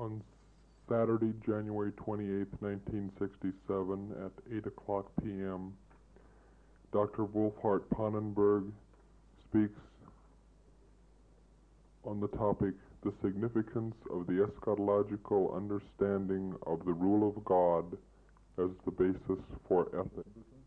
On Saturday, January 28, 1967, at 8 o'clock p.m., Dr. Wolfhart Pannenberg speaks on the topic, The Significance of the Eschatological Understanding of the Rule of God as the Basis for Ethics.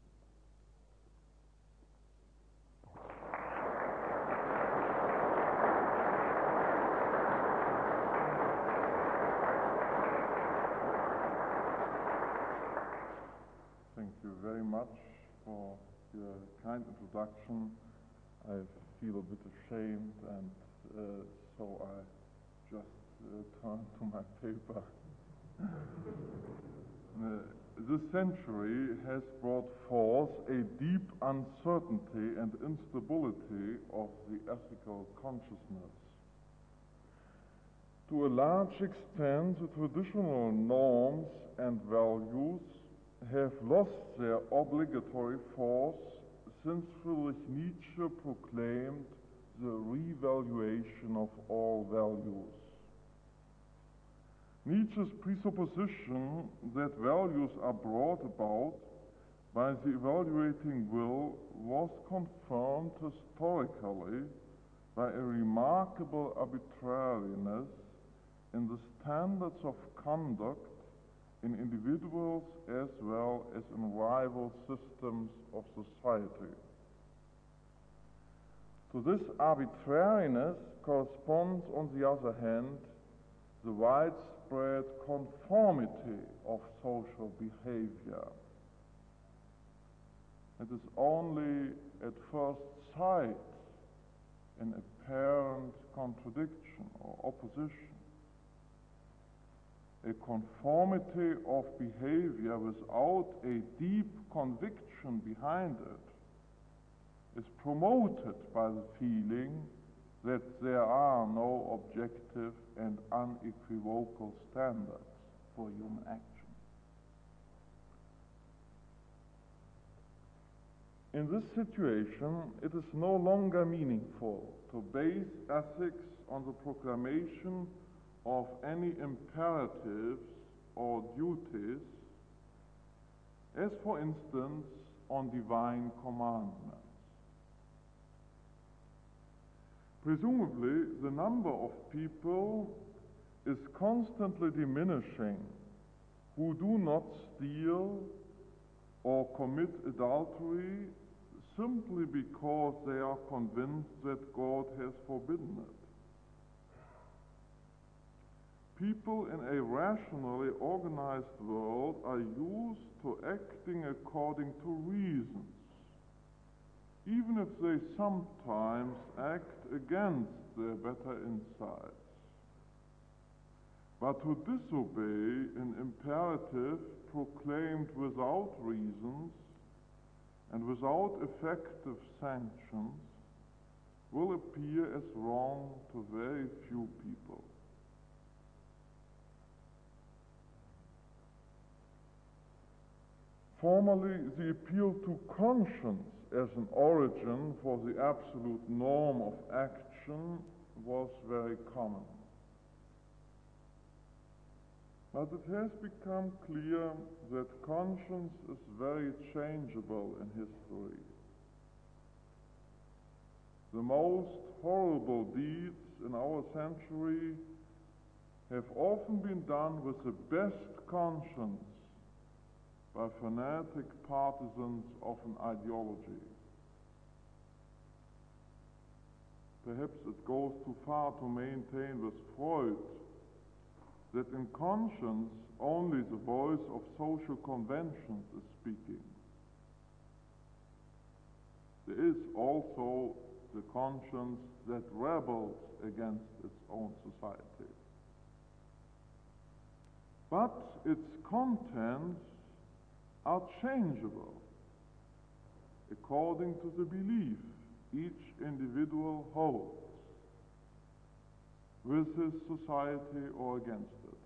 Thank you very much for your kind introduction. I feel a bit ashamed, and so I just turn to my paper. This century has brought forth a deep uncertainty and instability of the ethical consciousness. To a large extent, the traditional norms and values have lost their obligatory force since Friedrich Nietzsche proclaimed the revaluation of all values. Nietzsche's presupposition that values are brought about by the evaluating will was confirmed historically by a remarkable arbitrariness in the standards of conduct in individuals as well as in rival systems of society. To this arbitrariness corresponds, on the other hand, the widespread conformity of social behavior. It is only at first sight an apparent contradiction or opposition. A conformity of behavior without a deep conviction behind it is promoted by the feeling that there are no objective and unequivocal standards for human action. In this situation, it is no longer meaningful to base ethics on the proclamation of any imperatives or duties, as for instance on divine commandments. Presumably, the number of people is constantly diminishing who do not steal or commit adultery simply because they are convinced that God has forbidden it. People in a rationally organized world are used to acting according to reasons, even if they sometimes act against their better insights. But to disobey an imperative proclaimed without reasons and without effective sanctions will appear as wrong to very few people. Formerly, the appeal to conscience as an origin for the absolute norm of action was very common. But it has become clear that conscience is very changeable in history. The most horrible deeds in our century have often been done with the best conscience by fanatic partisans of an ideology. Perhaps it goes too far to maintain with Freud that in conscience only the voice of social conventions is speaking. There is also the conscience that rebels against its own society. But its contents are changeable according to the belief each individual holds with his society or against it.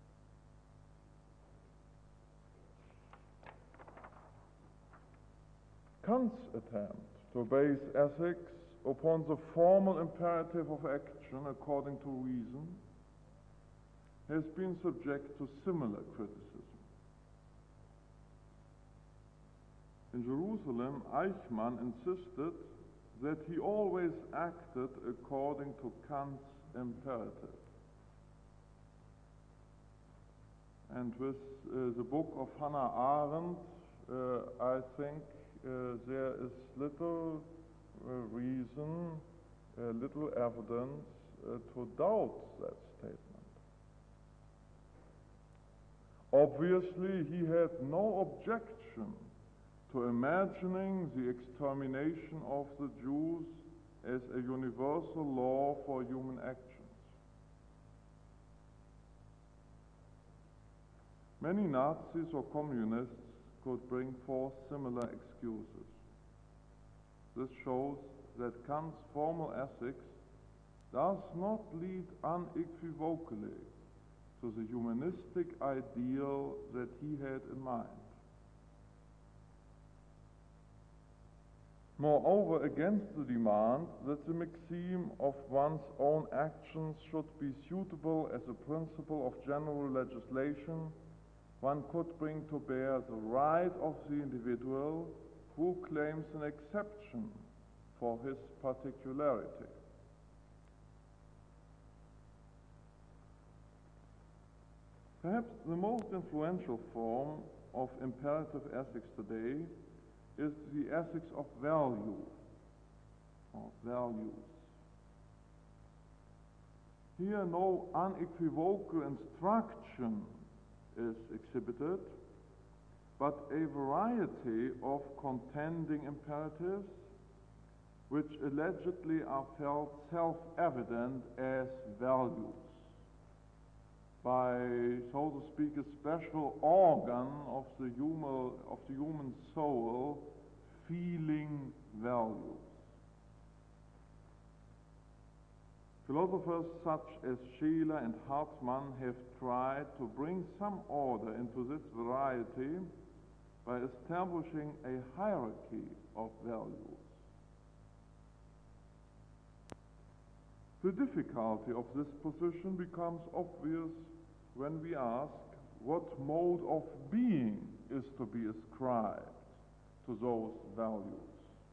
Kant's attempt to base ethics upon the formal imperative of action according to reason has been subject to similar criticism. In Jerusalem, Eichmann insisted that he always acted according to Kant's imperative. And with the book of Hannah Arendt, I think there is little reason, little evidence to doubt that statement. Obviously, he had no objection to imagining the extermination of the Jews as a universal law for human actions. Many Nazis or communists could bring forth similar excuses. This shows that Kant's formal ethics does not lead unequivocally to the humanistic ideal that he had in mind. Moreover, against the demand that the maxim of one's own actions should be suitable as a principle of general legislation, one could bring to bear the right of the individual who claims an exception for his particularity. Perhaps the most influential form of imperative ethics today is the ethics of value, or values. Here no unequivocal instruction is exhibited, but a variety of contending imperatives which allegedly are felt self-evident as values by, so to speak, a special organ of the human soul feeling values. Philosophers such as Scheler and Hartmann have tried to bring some order into this variety by establishing a hierarchy of values. The difficulty of this position becomes obvious when we ask what mode of being is to be ascribed to those values.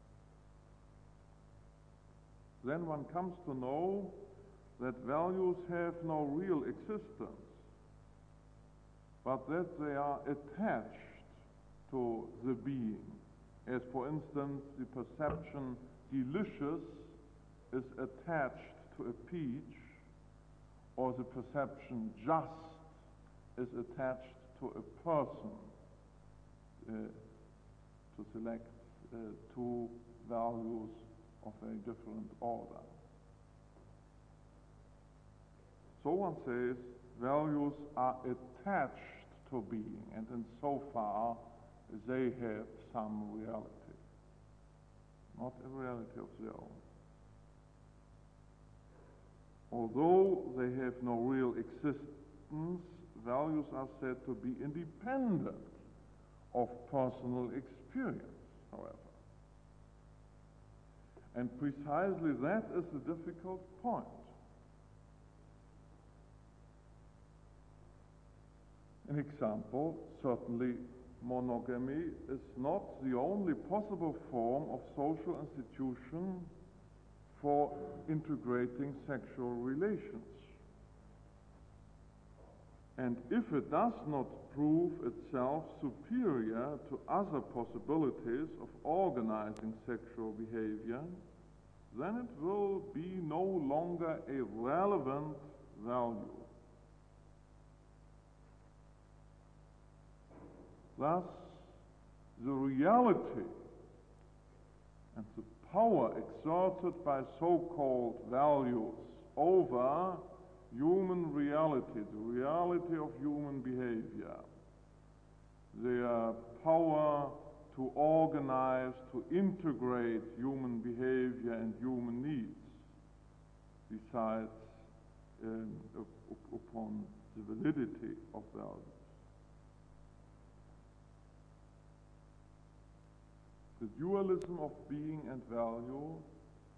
Then one comes to know that values have no real existence, but that they are attached to the being. As for instance, the perception delicious is attached to a peach, or the perception just is attached to a person, to select two values of a different order. So one says values are attached to being, and in so far they have some reality, not a reality of their own. Although they have no real existence, values are said to be independent of personal experience, however. And precisely that is the difficult point. An example, certainly monogamy is not the only possible form of social institution for integrating sexual relations. And if it does not prove itself superior to other possibilities of organizing sexual behavior, then it will be no longer a relevant value. Thus, the reality and the power exerted by so-called values over human reality, the reality of human behavior, their power to organize, to integrate human behavior and human needs, besides upon the validity of values. The dualism of being and value,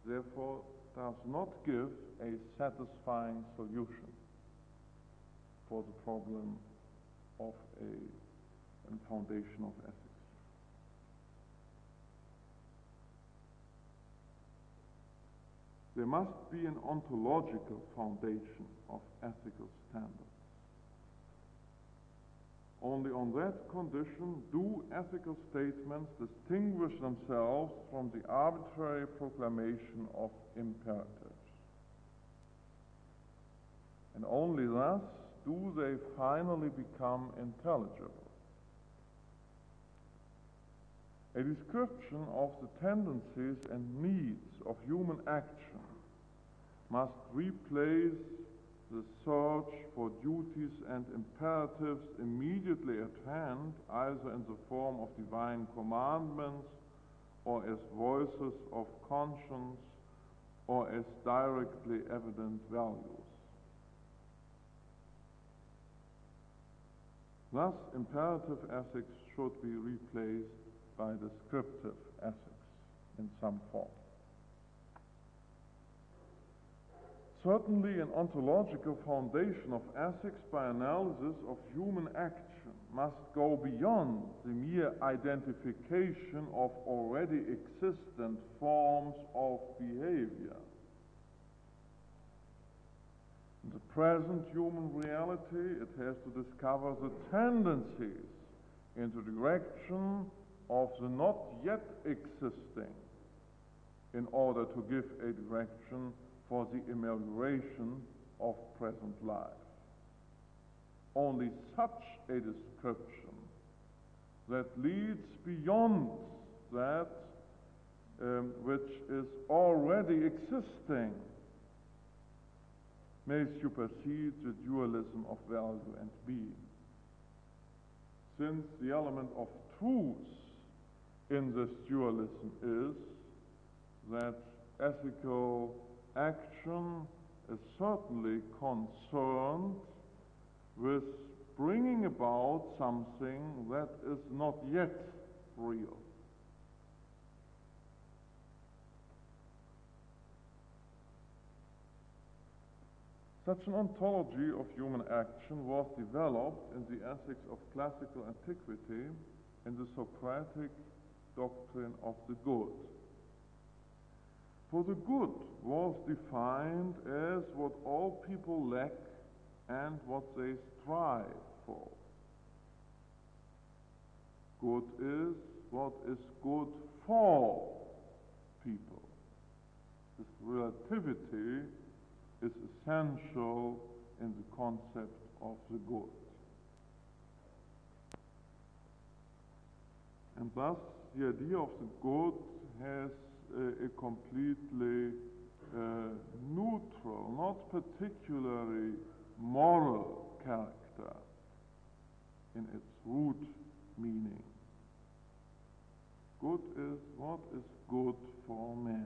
therefore, does not give a satisfying solution for the problem of a foundation of ethics. There must be an ontological foundation of ethical standards. Only on that condition do ethical statements distinguish themselves from the arbitrary proclamation of imperatives. And only thus do they finally become intelligible. A description of the tendencies and needs of human action must replace the search for duties and imperatives immediately at hand, either in the form of divine commandments, or as voices of conscience, or as directly evident values. Thus, imperative ethics should be replaced by descriptive ethics in some form. Certainly, an ontological foundation of ethics by analysis of human action must go beyond the mere identification of already existent forms of behavior. In the present human reality, it has to discover the tendencies in the direction of the not yet existing in order to give a direction for the amelioration of present life. Only such a description that leads beyond that which is already existing may supersede the dualism of value and being. Since the element of truth in this dualism is that ethical action is certainly concerned with bringing about something that is not yet real. Such an ontology of human action was developed in the ethics of classical antiquity in the Socratic doctrine of the good. For the good was defined as what all people lack and what they strive for. Good is what is good for people. This relativity is essential in the concept of the good. And thus, the idea of the good has a completely neutral, not particularly moral character in its root meaning. Good is what is good for man.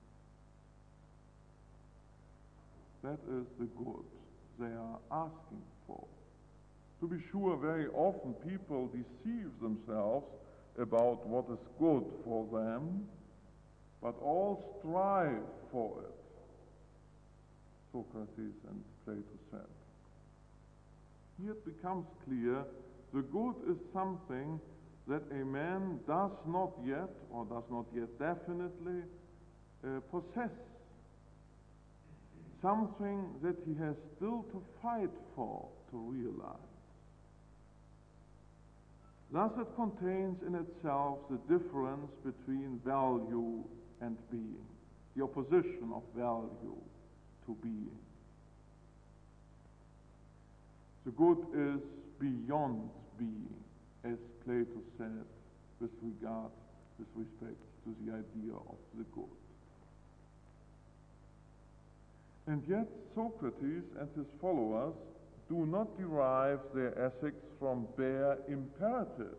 That is the good they are asking for. To be sure, very often people deceive themselves about what is good for them, but all strive for it, Socrates and Plato said. Here it becomes clear the good is something that a man does not yet, or does not yet definitely, possess. Something that he has still to fight for to realize. Thus it contains in itself the difference between value and being, the opposition of value to being. The good is beyond being, as Plato said with respect to the idea of the good. And yet Socrates and his followers do not derive their ethics from bare imperatives,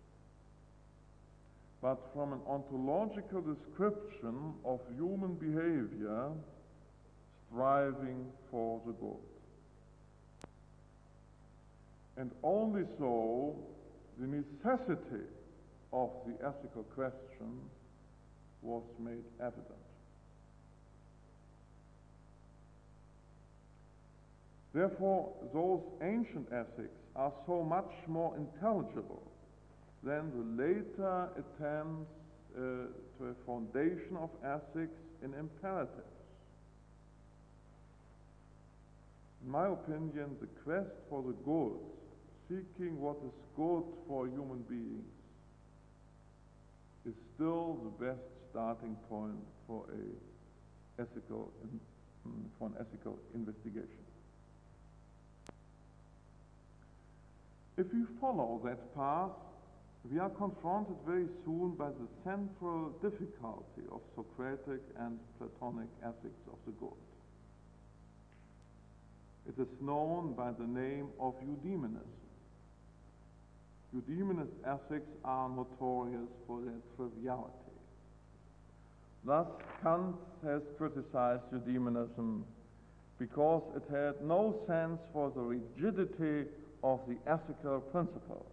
but from an ontological description of human behavior striving for the good. And only so the necessity of the ethical question was made evident. Therefore, those ancient ethics are so much more intelligible than the later attempts to a foundation of ethics in imperatives. In my opinion, the quest for the good, seeking what is good for human beings, is still the best starting point for an ethical investigation. If we follow that path, we are confronted very soon by the central difficulty of Socratic and Platonic ethics of the good. It is known by the name of Eudaemonism. Eudaemonist ethics are notorious for their triviality. Thus, Kant has criticized Eudaemonism because it had no sense for the rigidity of the ethical principle.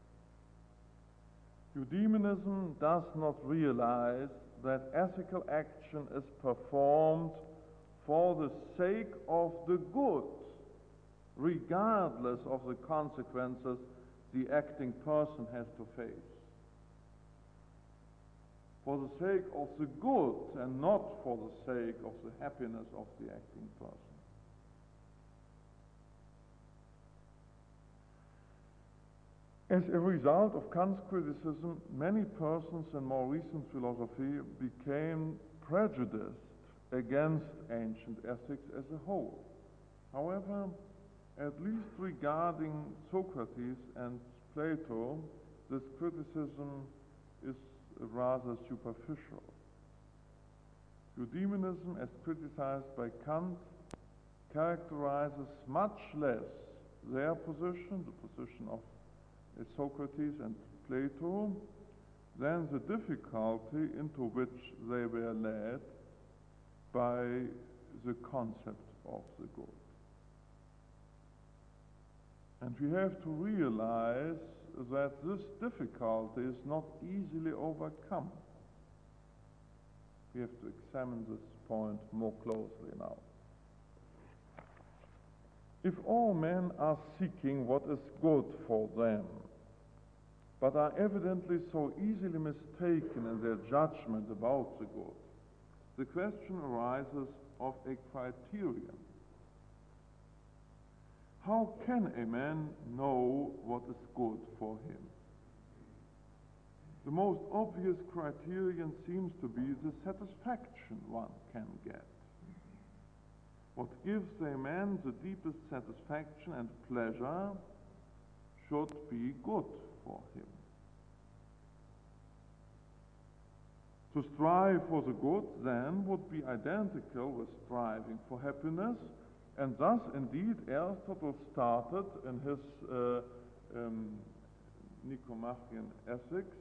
Eudaemonism does not realize that ethical action is performed for the sake of the good, regardless of the consequences the acting person has to face. For the sake of the good and not for the sake of the happiness of the acting person. As a result of Kant's criticism, many persons in more recent philosophy became prejudiced against ancient ethics as a whole. However, at least regarding Socrates and Plato, this criticism is rather superficial. Eudaemonism, as criticized by Kant, characterizes much less their position, the position of Socrates and Plato, than the difficulty into which they were led by the concept of the good. And we have to realize that this difficulty is not easily overcome. We have to examine this point more closely now. If all men are seeking what is good for them, but are evidently so easily mistaken in their judgment about the good, the question arises of a criterion. How can a man know what is good for him? The most obvious criterion seems to be the satisfaction one can get. What gives a man the deepest satisfaction and pleasure should be good for him. To strive for the good, then, would be identical with striving for happiness, and thus, indeed, Aristotle started in his Nicomachean Ethics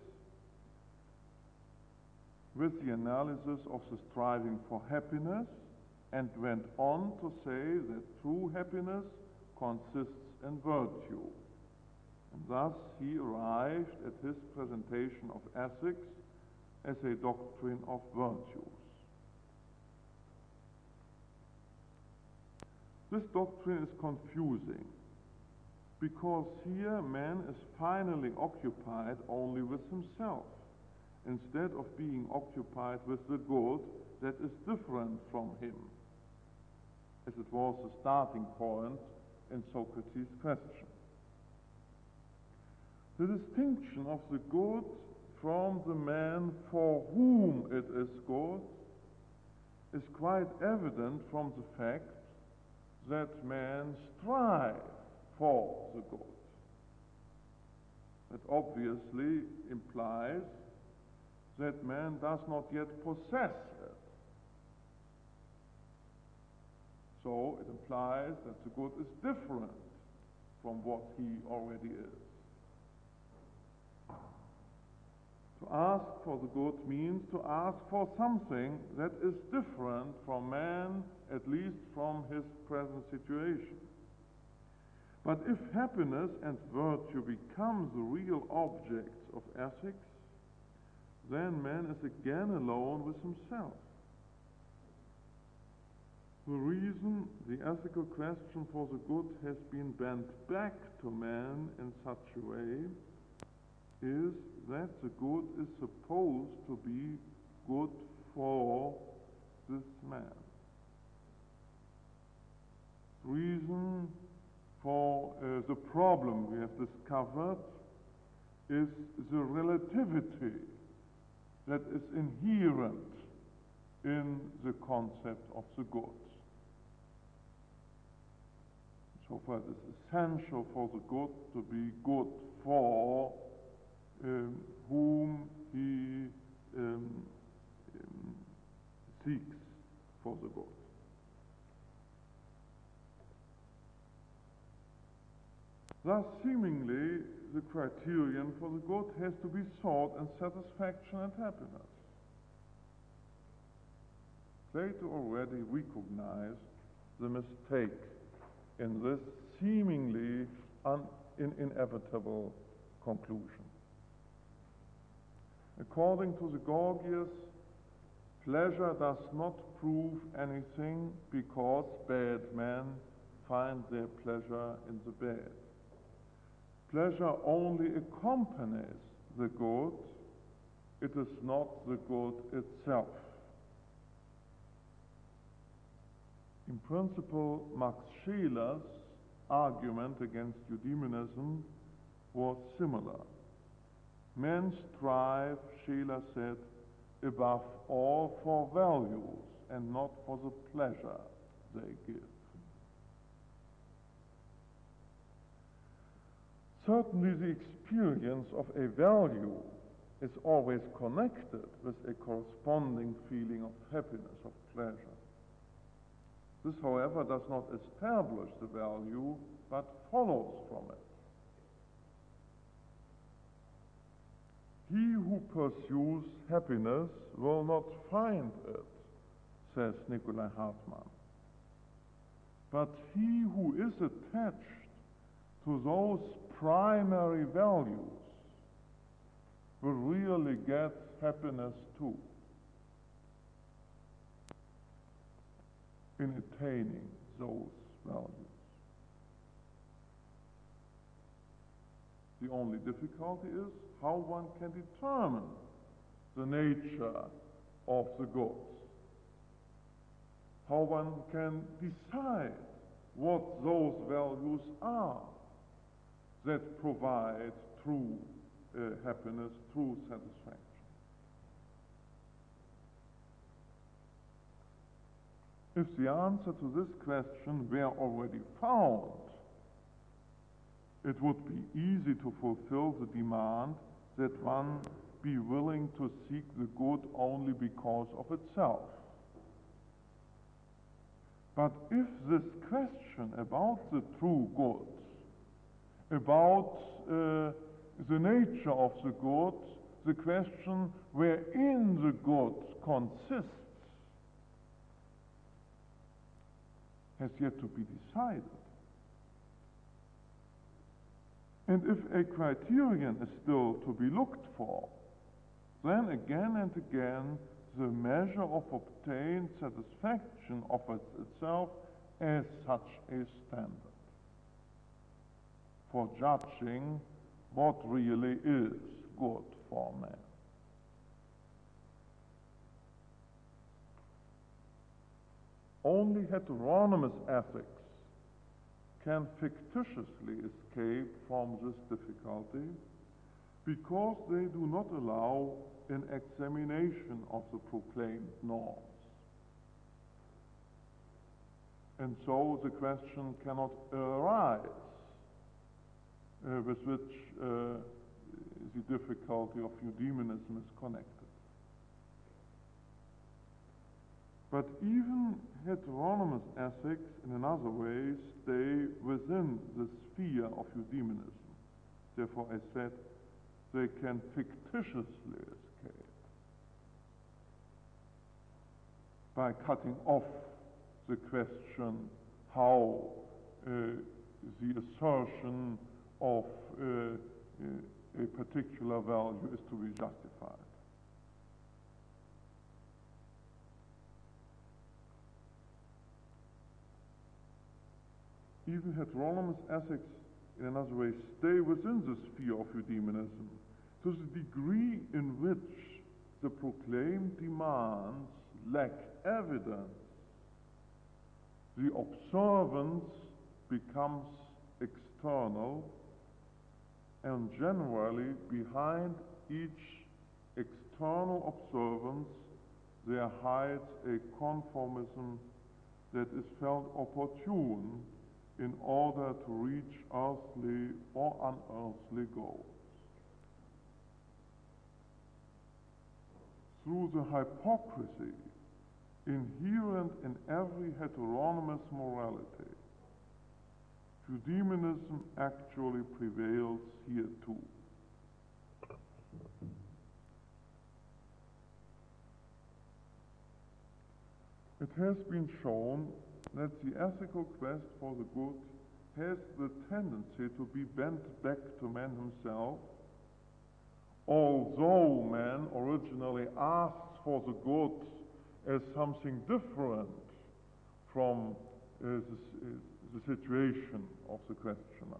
with the analysis of the striving for happiness, and went on to say that true happiness consists in virtue. And thus he arrived at his presentation of ethics as a doctrine of virtues. This doctrine is confusing, because here man is finally occupied only with himself, instead of being occupied with the good that is different from him, as it was the starting point in Socrates' question. The distinction of the good from the man for whom it is good is quite evident from the fact that men strive for the good. That obviously implies that man does not yet possess it. So it implies that the good is different from what he already is. To ask for the good means to ask for something that is different from man, at least from his present situation. But if happiness and virtue become the real objects of ethics, then man is again alone with himself. The reason the ethical question for the good has been bent back to man in such a way is that the good is supposed to be good for this man. Reason for the problem we have discovered is the relativity that is inherent in the concept of the good. So far, it is essential for the good to be good for whom he seeks for the good. Thus, seemingly, the criterion for the good has to be sought in satisfaction and happiness. Plato already recognized the mistake in this seemingly inevitable conclusion. According to the Gorgias, pleasure does not prove anything because bad men find their pleasure in the bad. Pleasure only accompanies the good, it is not the good itself. In principle, Max Scheler's argument against Eudaemonism was similar. Men strive, Scheler said, above all for values and not for the pleasure they give. Certainly the experience of a value is always connected with a corresponding feeling of happiness, of pleasure. This, however, does not establish the value, but follows from it. He who pursues happiness will not find it, says Nikolai Hartmann. But he who is attached to those primary values will really get happiness too in attaining those values. The only difficulty is how one can determine the nature of the goods, how one can decide what those values are that provide true happiness, true satisfaction. If the answer to this question were already found, it would be easy to fulfill the demand that one be willing to seek the good only because of itself. But if this question about the true goods, about the nature of the goods, the question wherein the goods consists, has yet to be decided. And if a criterion is still to be looked for, then again and again the measure of obtained satisfaction offers itself as such a standard for judging what really is good for man. Only heteronymous ethics can fictitiously escape from this difficulty because they do not allow an examination of the proclaimed norms. And so the question cannot arise with which the difficulty of eudaemonism is connected. But even heteronymous ethics, in another way, stay within the sphere of eudaemonism. Therefore, I said they can fictitiously escape by cutting off the question how the assertion of a particular value is to be justified. Even heteronymous ethics, in another way, stay within the sphere of eudemonism, to the degree in which the proclaimed demands lack evidence. The observance becomes external, and generally behind each external observance there hides a conformism that is felt opportune in order to reach earthly or unearthly goals. Through the hypocrisy inherent in every heteronymous morality, eudemonism actually prevails here too. It has been shown that the ethical quest for the good has the tendency to be bent back to man himself, although man originally asks for the good as something different from the situation of the questioner.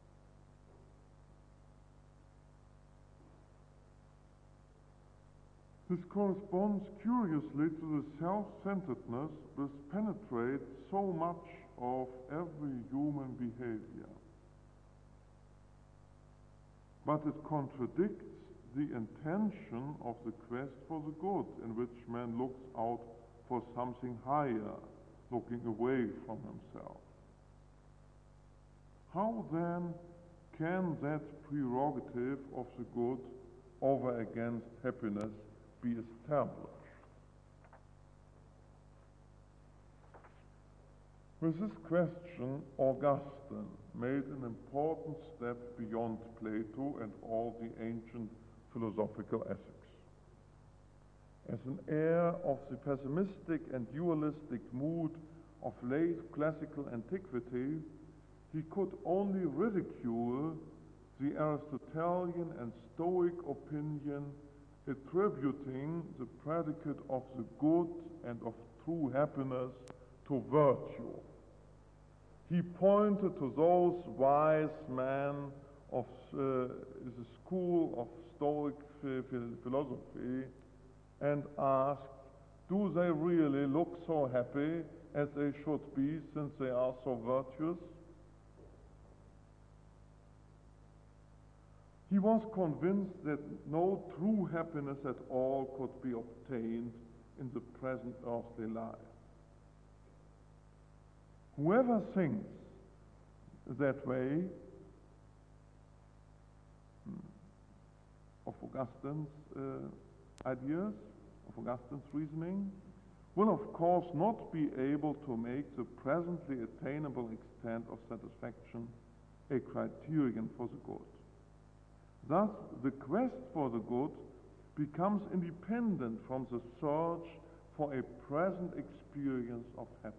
This corresponds curiously to the self-centeredness which penetrates so much of every human behavior. But it contradicts the intention of the quest for the good, in which man looks out for something higher, looking away from himself. How then can that prerogative of the good over against happiness be established? With this question, Augustine made an important step beyond Plato and all the ancient philosophical ethics. As an heir of the pessimistic and dualistic mood of late classical antiquity, he could only ridicule the Aristotelian and Stoic opinion attributing the predicate of the good and of true happiness to virtue. He pointed to those wise men of the school of Stoic philosophy and asked, do they really look so happy as they should be since they are so virtuous? He was convinced that no true happiness at all could be obtained in the present earthly life. Whoever thinks that way of Augustine's ideas, of Augustine's reasoning, will of course not be able to make the presently attainable extent of satisfaction a criterion for the good. Thus, the quest for the good becomes independent from the search for a present experience of happiness.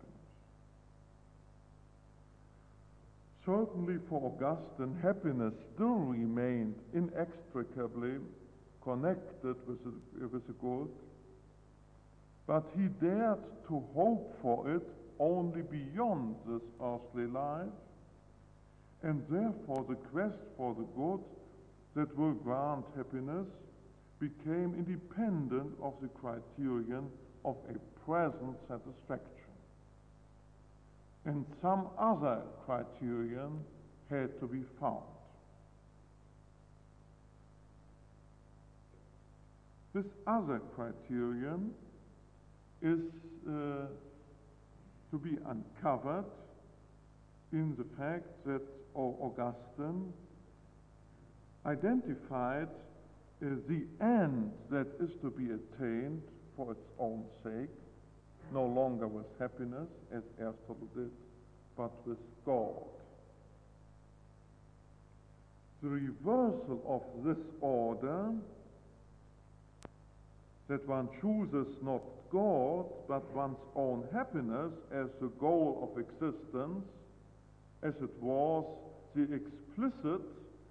Certainly for Augustine, happiness still remained inextricably connected with the good, but he dared to hope for it only beyond this earthly life, and therefore the quest for the good that will grant happiness became independent of the criterion of a present satisfaction. And some other criterion had to be found. This other criterion is to be uncovered in the fact that Augustine identified the end that is to be attained for its own sake, no longer with happiness, as Aristotle did, but with God. The reversal of this order, that one chooses not God, but one's own happiness as the goal of existence, as it was the explicit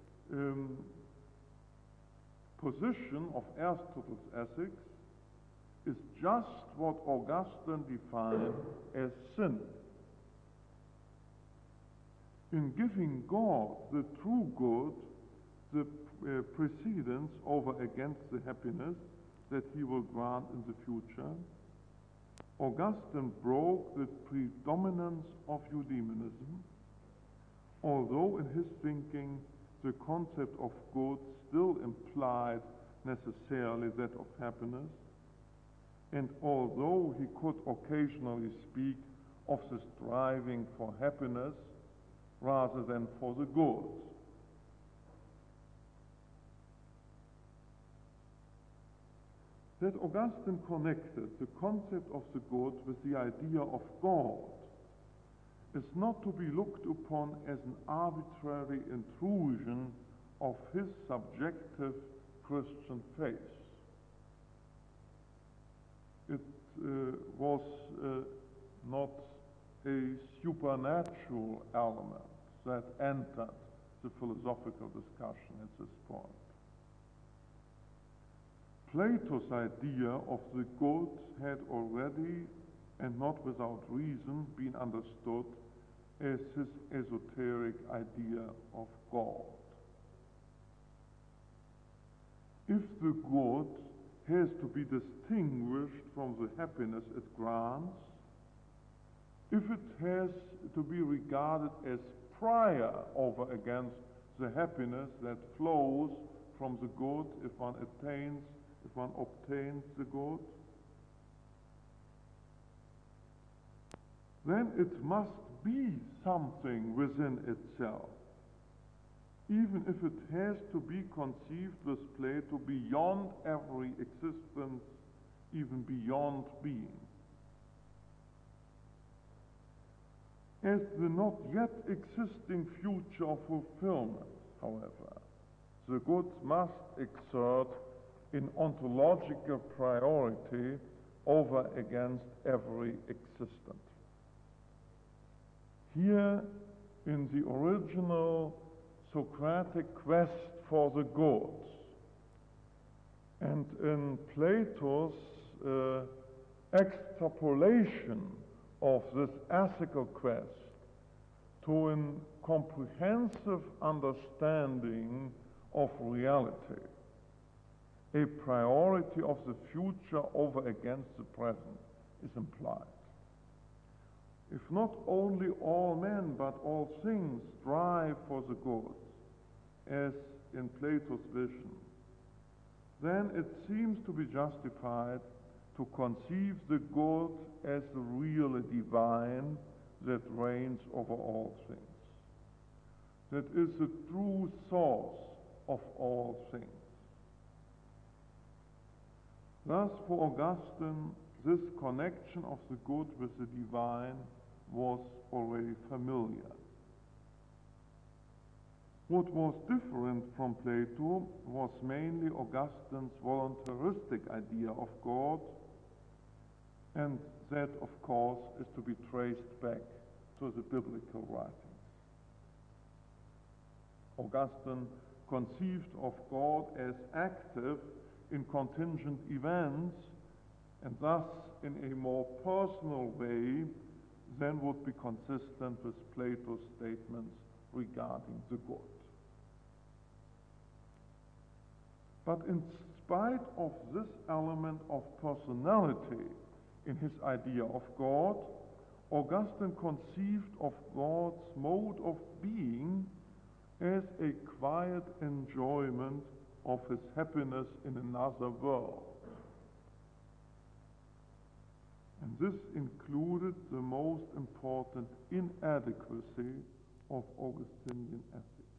position of Aristotle's ethics, is just what Augustine defined as sin. in giving God, the true good, the precedence over against the happiness that he will grant in the future, Augustine broke the predominance of eudaimonism, although in his thinking the concept of good still implied necessarily that of happiness, and although he could occasionally speak of the striving for happiness rather than for the good. That Augustine connected the concept of the good with the idea of God is not to be looked upon as an arbitrary intrusion of his subjective Christian faith. It was not a supernatural element that entered the philosophical discussion at this point. Plato's idea of the good had already, and not without reason, been understood as his esoteric idea of God. If the good has to be distinguished from the happiness it grants, if it has to be regarded as prior over against the happiness that flows from the good if one obtains the good, then it must be something within itself, even if it has to be conceived with Plato beyond every existence, even beyond being. As the not yet existing future of fulfillment, however, the good must exert an ontological priority over against every existent. Here, in the original Socratic quest for the good, and in Plato's extrapolation of this ethical quest to a comprehensive understanding of reality, a priority of the future over against the present is implied. If not only all men but all things strive for the good, as in Plato's vision, then it seems to be justified to conceive the good as the really divine that reigns over all things, that is the true source of all things. Thus, for Augustine, this connection of the good with the divine was already familiar. What was different from Plato was mainly Augustine's voluntaristic idea of God, and that, of course, is to be traced back to the biblical writings. Augustine conceived of God as active in contingent events, and thus in a more personal way than would be consistent with Plato's statements regarding the good. But in spite of this element of personality in his idea of God, Augustine conceived of God's mode of being as a quiet enjoyment of his happiness in another world. And this included the most important inadequacy of Augustinian ethics.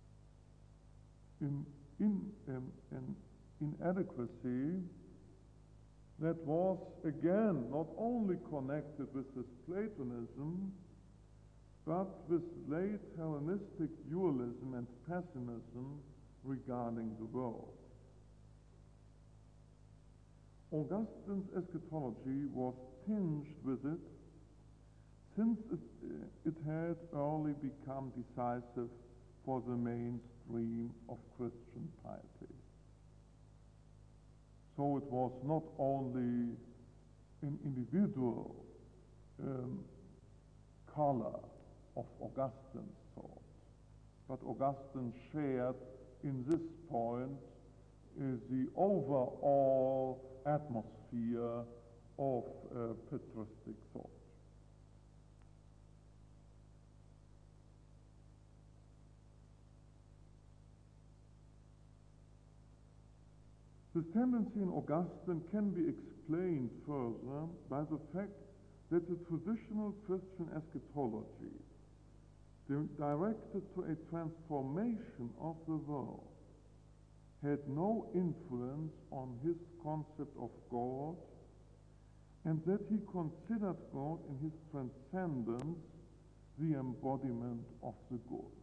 An inadequacy that was, again, not only connected with this Platonism, but with late Hellenistic dualism and pessimism regarding the world. Augustine's eschatology was tinged with it since it had early become decisive for the mainstream of Christian piety. So it was not only an individual color of Augustine's thought, but Augustine shared in this point the overall atmosphere of patristic thought. This tendency in Augustine can be explained further by the fact that the traditional Christian eschatology, directed to a transformation of the world, had no influence on his concept of God, and that he considered God in his transcendence the embodiment of the good.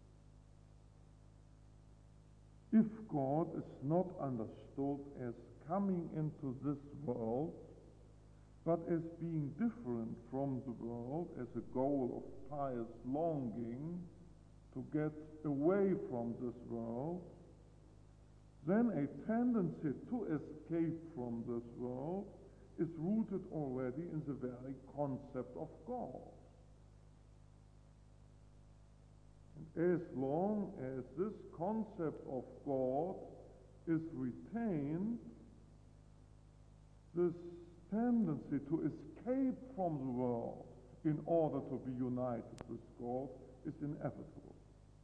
If God is not understood as coming into this world, but as being different from the world, as a goal of pious longing to get away from this world, then a tendency to escape from this world is rooted already in the very concept of God. And as long as this concept of God is retained, this tendency to escape from the world in order to be united with God is inevitable.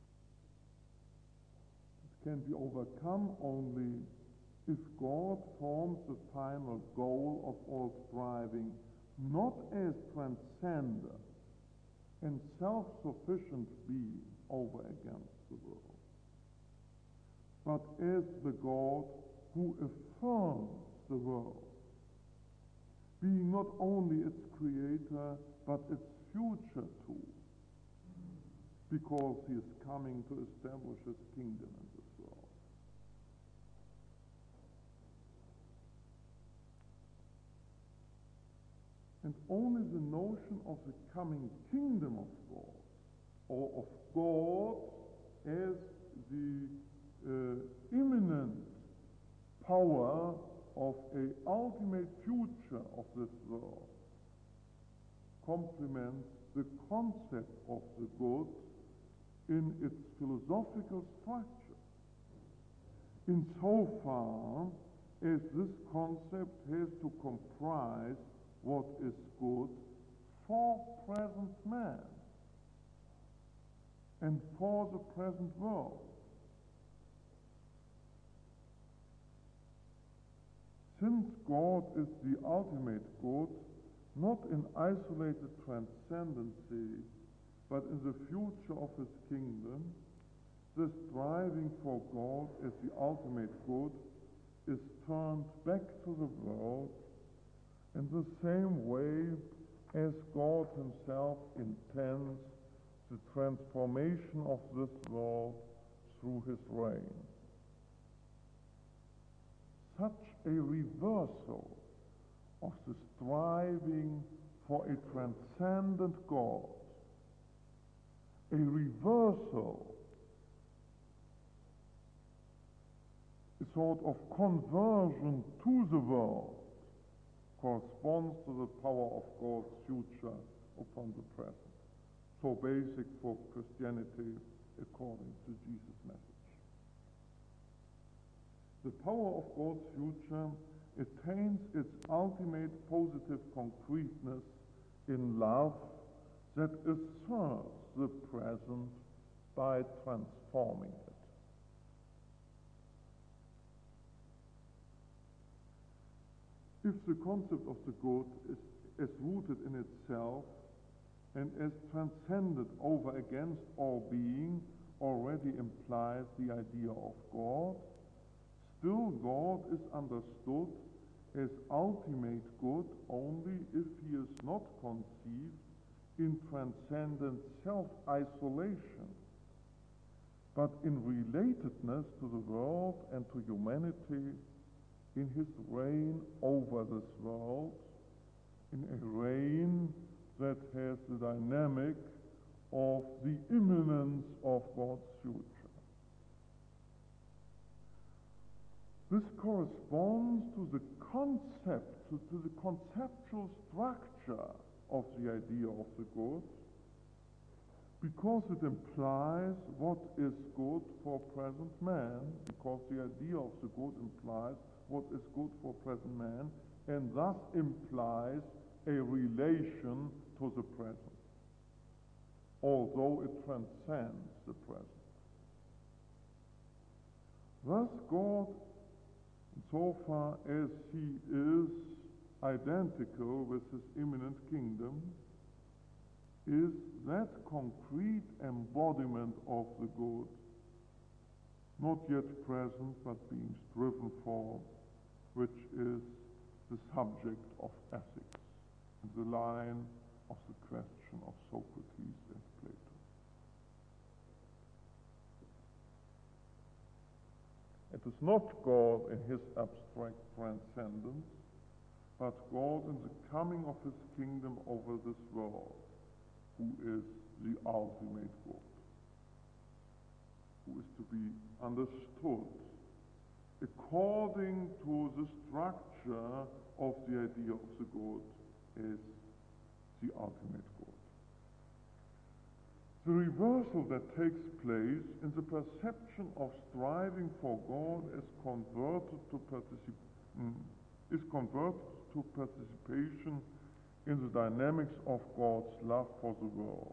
It can be overcome only if God forms the final goal of all striving, not as transcendent and self-sufficient being over against the world, but as the God who affirms the world, being not only its creator, but its future too, because he is coming to establish his kingdom in this world. And only the notion of the coming kingdom of God, or of God as the imminent power of an ultimate future of this world, complements the concept of the good in its philosophical structure, insofar as this concept has to comprise what is good for present man and for the present world. Since God is the ultimate good, not in isolated transcendency, but in the future of his kingdom, the striving for God as the ultimate good is turned back to the world in the same way as God himself intends the transformation of this world through his reign. Such a reversal of the striving for a transcendent God, a reversal, a sort of conversion to the world, corresponds to the power of God's future upon the present. So basic for Christianity according to Jesus' message. The power of God's future attains its ultimate positive concreteness in love that asserts the present by transforming it. If the concept of the good is as rooted in itself and as transcended over against all being already implies the idea of God, still God is understood as ultimate good only if he is not conceived in transcendent self-isolation, but in relatedness to the world and to humanity, in his reign over this world, in a reign that has the dynamic of the imminence of God's future. This corresponds to the concept, to the conceptual structure of the idea of the good, because it implies what is good for present man, because the idea of the good implies what is good for present man, and thus implies a relation to the present, although it transcends the present. Thus God, insofar as he is identical with his immanent kingdom, is that concrete embodiment of the good, not yet present but being striven for, which is the subject of ethics, in the line of the question of Socrates and Plato. It is not God in his abstract transcendence, but God in the coming of his kingdom over this world, who is the ultimate good, who is to be understood according to the structure of the idea of the good as the ultimate good. The reversal that takes place in the perception of striving for God is converted to participation in the dynamics of God's love for the world,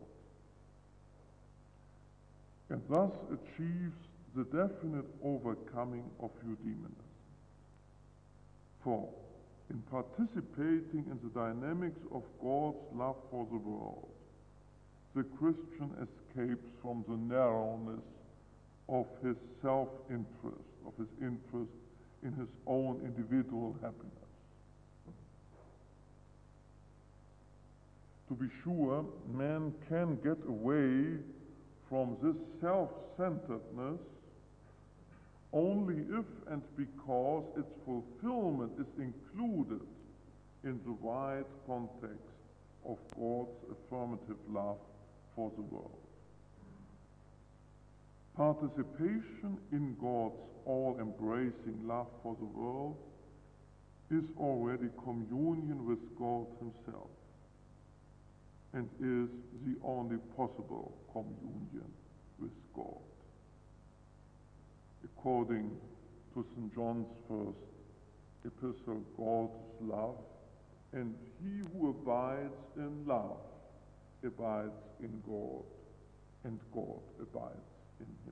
and thus achieves the definite overcoming of eudaimonism. For in participating in the dynamics of God's love for the world, the Christian escapes from the narrowness of his self-interest, of his interest in his own individual happiness. To be sure, man can get away from this self-centeredness only if and because its fulfillment is included in the wide context of God's affirmative love for the world. Participation in God's all-embracing love for the world is already communion with God himself, and is the only possible communion with God. According to St. John's first epistle, God is love, and he who abides in love abides in God, and God abides in him.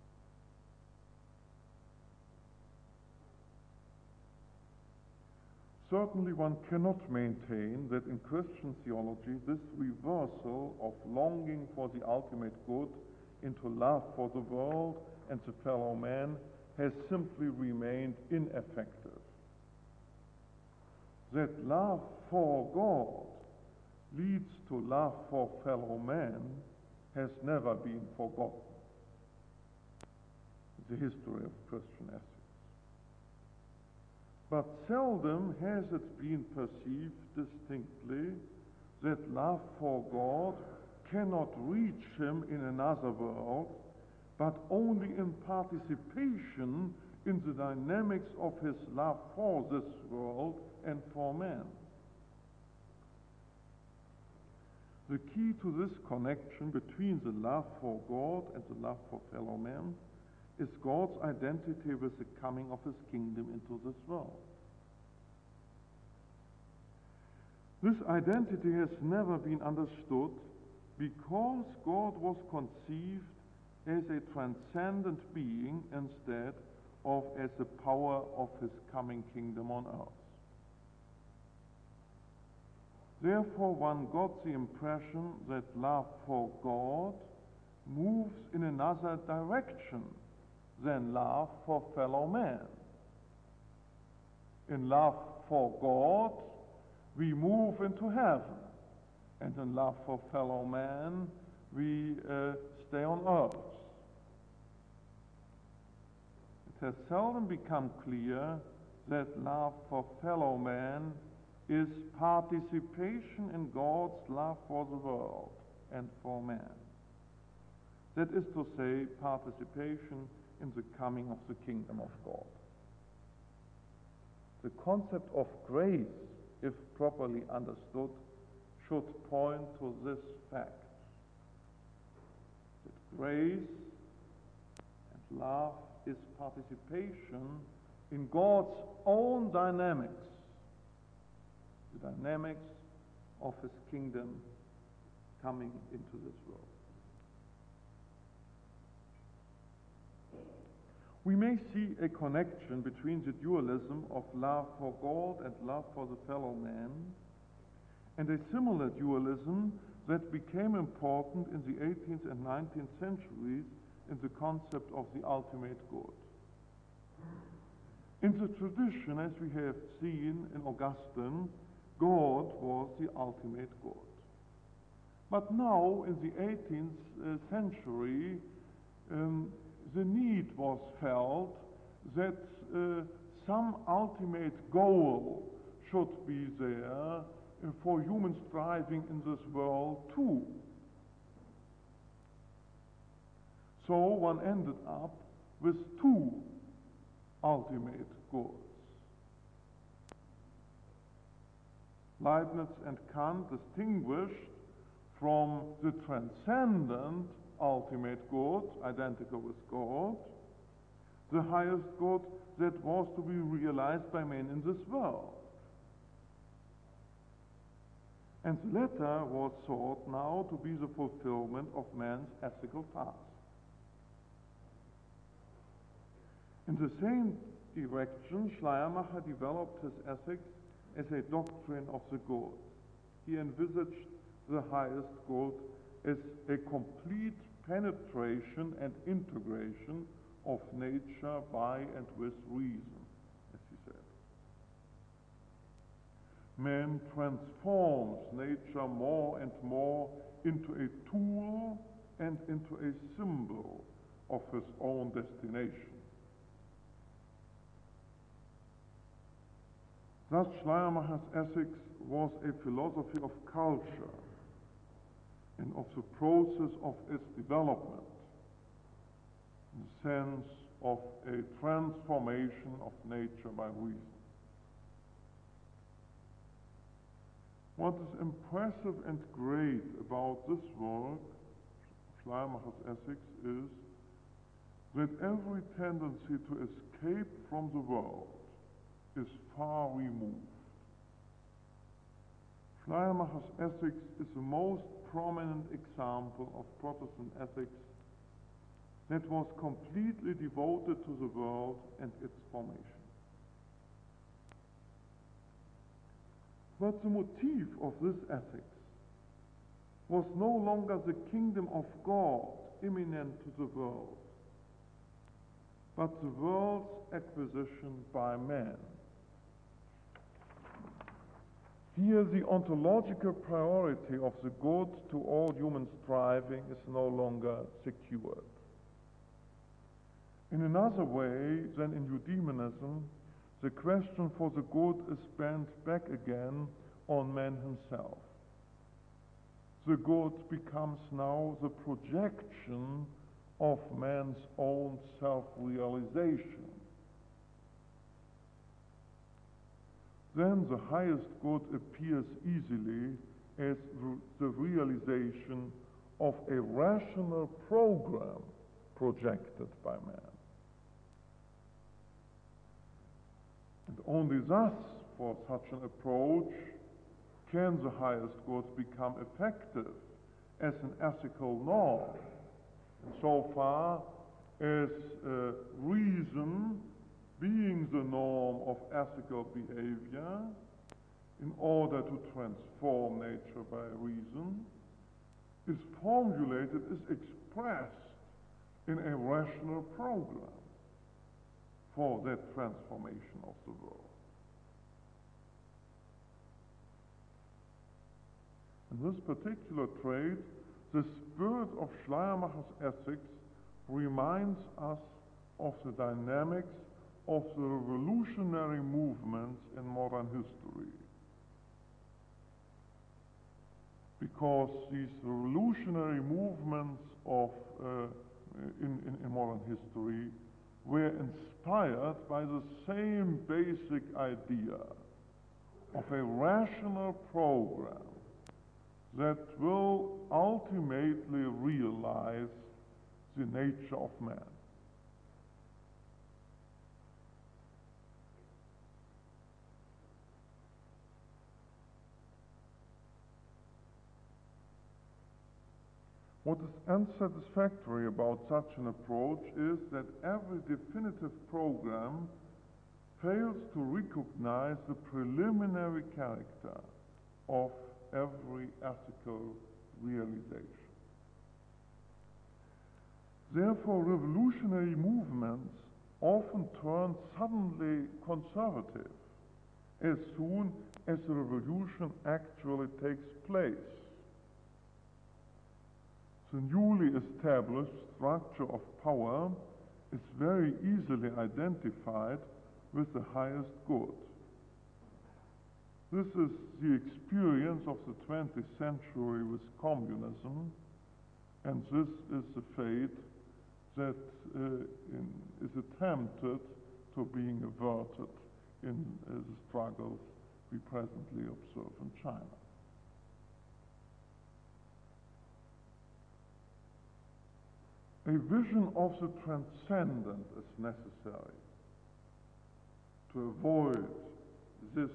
Certainly one cannot maintain that in Christian theology this reversal of longing for the ultimate good into love for the world and the fellow man has simply remained ineffective. That love for God leads to love for fellow man has never been forgotten in the history of Christian ethics. But seldom has it been perceived distinctly that love for God cannot reach him in another world, but only in participation in the dynamics of his love for this world and for man. The key to this connection between the love for God and the love for fellow man is God's identity with the coming of his kingdom into this world. This identity has never been understood because God was conceived as a transcendent being instead of as the power of his coming kingdom on earth. Therefore, one got the impression that love for God moves in another direction than love for fellow man. In love for God, we move into heaven, and in love for fellow man, we stay on earth. It has seldom become clear that love for fellow man is participation in God's love for the world and for man. That is to say, participation in the coming of the kingdom of God. The concept of grace, if properly understood, should point to this fact. Grace and love is participation in God's own dynamics, the dynamics of His kingdom coming into this world. We may see a connection between the dualism of love for God and love for the fellow man, and a similar dualism that became important in the 18th and 19th centuries in the concept of the ultimate good. In the tradition, as we have seen in Augustine, God was the ultimate good. But now, in the 18th century, the need was felt that some ultimate goal should be there for human striving in this world too. So one ended up with two ultimate goods. Leibniz and Kant distinguished from the transcendent ultimate good, identical with God, the highest good that was to be realized by men in this world. And the latter was thought now to be the fulfillment of man's ethical task. In the same direction, Schleiermacher developed his ethics as a doctrine of the good. He envisaged the highest good as a complete penetration and integration of nature by and with reason, as he said. Man transforms nature more and more into a tool and into a symbol of his own destination. Thus, Schleiermacher's ethics was a philosophy of culture and of the process of its development, in the sense of a transformation of nature by reason. What is impressive and great about this work, Schleiermacher's ethics, is that every tendency to escape from the world is far removed. Schleiermacher's ethics is the most prominent example of Protestant ethics that was completely devoted to the world and its formation. But the motif of this ethics was no longer the kingdom of God imminent to the world, but the world's acquisition by man. Here the ontological priority of the good to all human striving is no longer secured. In another way than in eudaimonism, the question for the good is bent back again on man himself. The good becomes now the projection of man's own self-realization. Then the highest good appears easily as the realization of a rational program projected by man. And only thus, for such an approach, can the highest good become effective as an ethical norm, so far as reason, being the norm of ethical behavior, in order to transform nature by reason, is formulated, is expressed in a rational program for that transformation of the world. In this particular trait, the spirit of Schleiermacher's ethics reminds us of the dynamics of the revolutionary movements in modern history. Because these revolutionary movements in modern history were inspired by the same basic idea of a rational program that will ultimately realize the nature of man. What is unsatisfactory about such an approach is that every definitive program fails to recognize the preliminary character of every ethical realization. Therefore, revolutionary movements often turn suddenly conservative as soon as the revolution actually takes place. The newly established structure of power is very easily identified with the highest good. This is the experience of the 20th century with communism, and this is the fate that is attempted to being averted in the struggles we presently observe in China. A vision of the transcendent is necessary to avoid this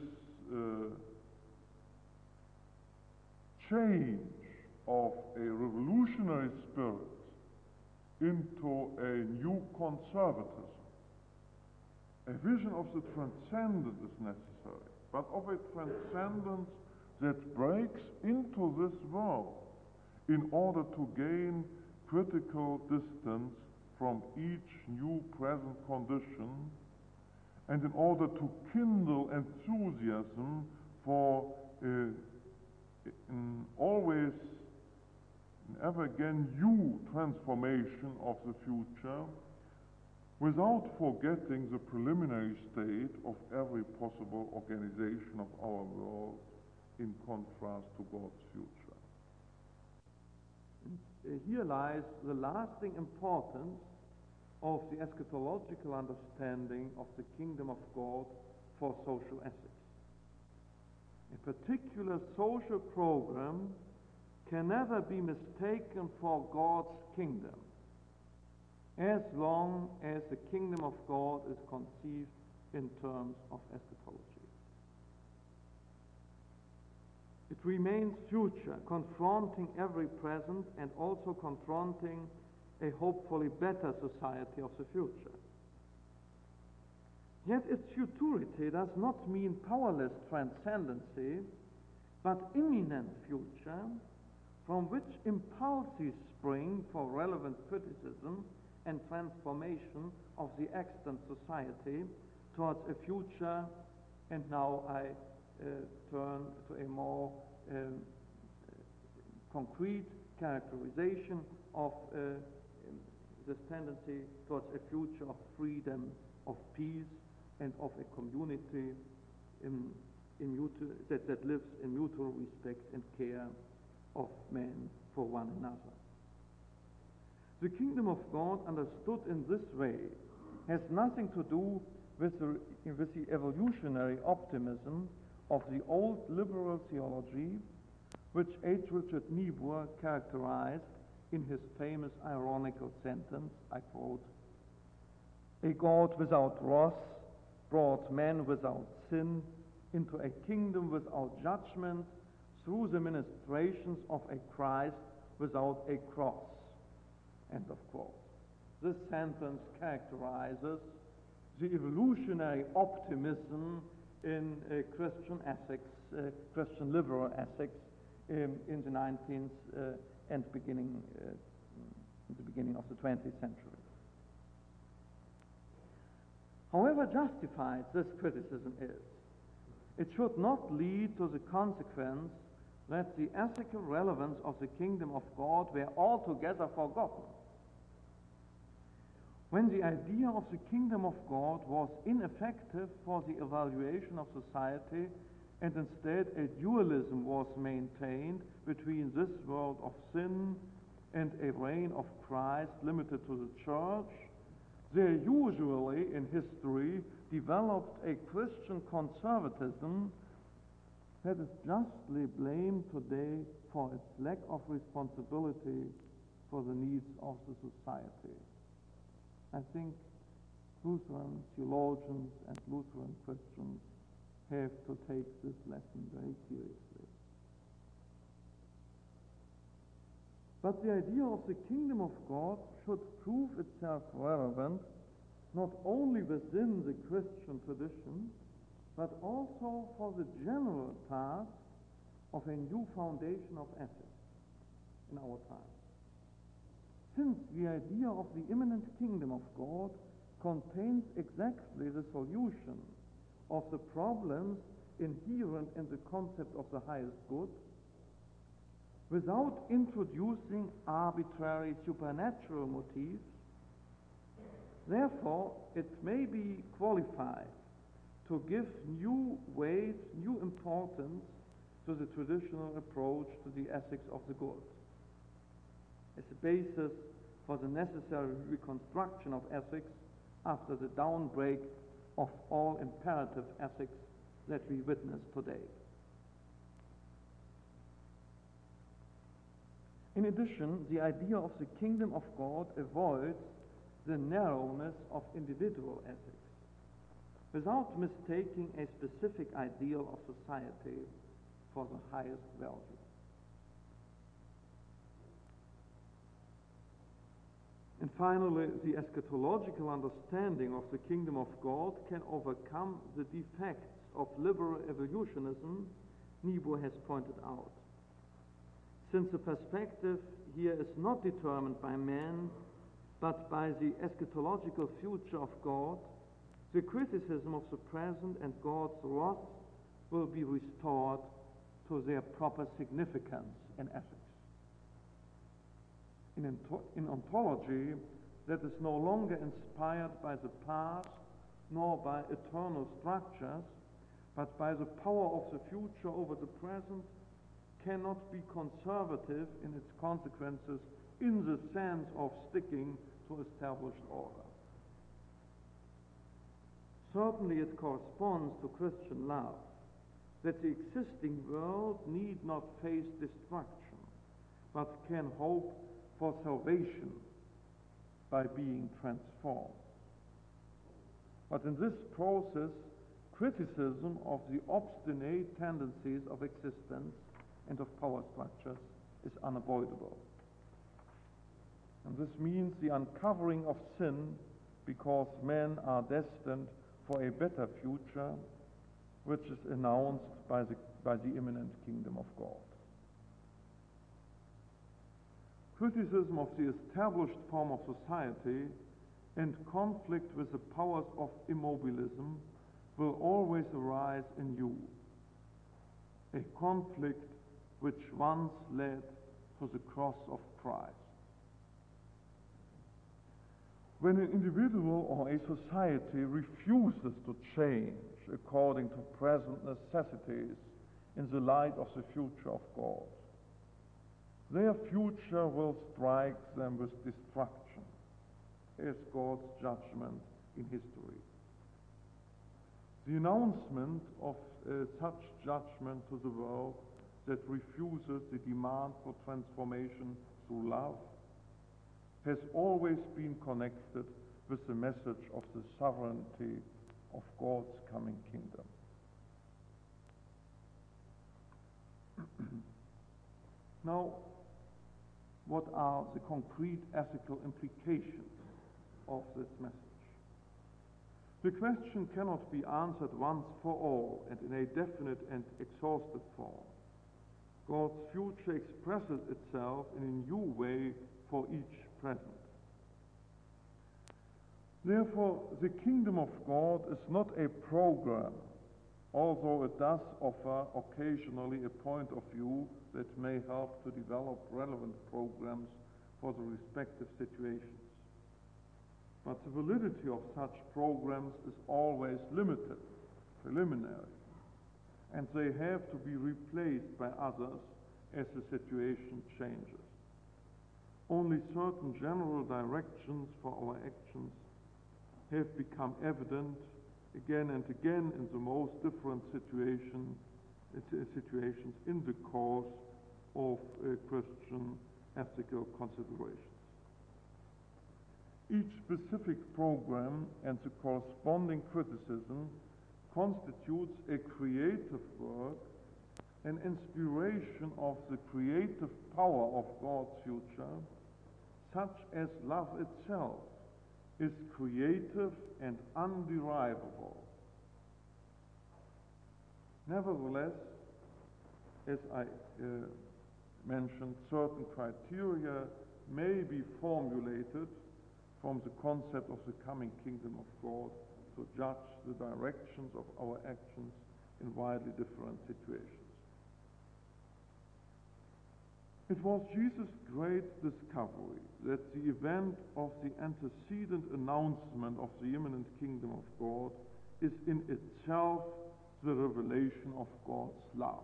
change of a revolutionary spirit into a new conservatism. A vision of the transcendent is necessary, but of a transcendence that breaks into this world in order to gain critical distance from each new present condition, and in order to kindle enthusiasm for always and ever again new transformation of the future, without forgetting the preliminary state of every possible organization of our world in contrast to God's future. Here lies the lasting importance of the eschatological understanding of the kingdom of God for social ethics. A particular social program can never be mistaken for God's kingdom, as long as the kingdom of God is conceived in terms of eschatology. It remains future, confronting every present and also confronting a hopefully better society of the future. Yet its futurity does not mean powerless transcendency, but imminent future, from which impulses spring for relevant criticism and transformation of the extant society towards a future. And now I turn to a more concrete characterization of this tendency towards a future of freedom, of peace, and of a community that lives in mutual respect and care of men for one another. The kingdom of God, understood in this way, has nothing to do with the evolutionary optimism of the old liberal theology, which H. Richard Niebuhr characterized in his famous ironical sentence, I quote, "A God without wrath brought man without sin into a kingdom without judgment through the ministrations of a Christ without a cross." End of quote. This sentence characterizes the evolutionary optimism in Christian ethics, Christian liberal ethics in the 19th and the beginning of the 20th century. However justified this criticism is, it should not lead to the consequence that the ethical relevance of the kingdom of God were altogether forgotten. When the idea of the kingdom of God was ineffective for the evaluation of society, and instead a dualism was maintained between this world of sin and a reign of Christ limited to the church, there usually in history developed a Christian conservatism that is justly blamed today for its lack of responsibility for the needs of the society. I think Lutheran theologians and Lutheran Christians have to take this lesson very seriously. But the idea of the kingdom of God should prove itself relevant not only within the Christian tradition, but also for the general task of a new foundation of ethics in our time. Since the idea of the immanent kingdom of God contains exactly the solution of the problems inherent in the concept of the highest good, without introducing arbitrary supernatural motifs, therefore it may be qualified to give new weight, new importance to the traditional approach to the ethics of the good, as a basis for the necessary reconstruction of ethics after the downbreak of all imperative ethics that we witness today. In addition, the idea of the kingdom of God avoids the narrowness of individual ethics, without mistaking a specific ideal of society for the highest value. And finally, the eschatological understanding of the kingdom of God can overcome the defects of liberal evolutionism Niebuhr has pointed out. Since the perspective here is not determined by man, but by the eschatological future of God, the criticism of the present and God's wrath will be restored to their proper significance in ethics. In ontology, that is no longer inspired by the past nor by eternal structures, but by the power of the future over the present, cannot be conservative in its consequences in the sense of sticking to established order. Certainly it corresponds to Christian love that the existing world need not face destruction, but can hope for salvation by being transformed. But in this process, criticism of the obstinate tendencies of existence and of power structures is unavoidable. And this means the uncovering of sin because men are destined for a better future, which is announced by the immanent kingdom of God. Criticism of the established form of society and conflict with the powers of immobilism will always arise in you, a conflict which once led to the cross of Christ. When an individual or a society refuses to change according to present necessities in the light of the future of God, their future will strike them with destruction as God's judgment in history. The announcement of such judgment to the world that refuses the demand for transformation through love has always been connected with the message of the sovereignty of God's coming kingdom. Now, what are the concrete ethical implications of this message? The question cannot be answered once for all and in a definite and exhaustive form. God's future expresses itself in a new way for each present. Therefore, the kingdom of God is not a program, although it does offer occasionally a point of view that may help to develop relevant programs for the respective situations. But the validity of such programs is always limited, preliminary, and they have to be replaced by others as the situation changes. Only certain general directions for our actions have become evident again and again in the most different situations in the course of Christian ethical considerations. Each specific program and the corresponding criticism constitutes a creative work, an inspiration of the creative power of God's future, such as love itself is creative and underivable. Nevertheless, as I mentioned, certain criteria may be formulated from the concept of the coming kingdom of God to judge the directions of our actions in widely different situations. It was Jesus' great discovery that the event of the antecedent announcement of the imminent kingdom of God is in itself the revelation of God's love.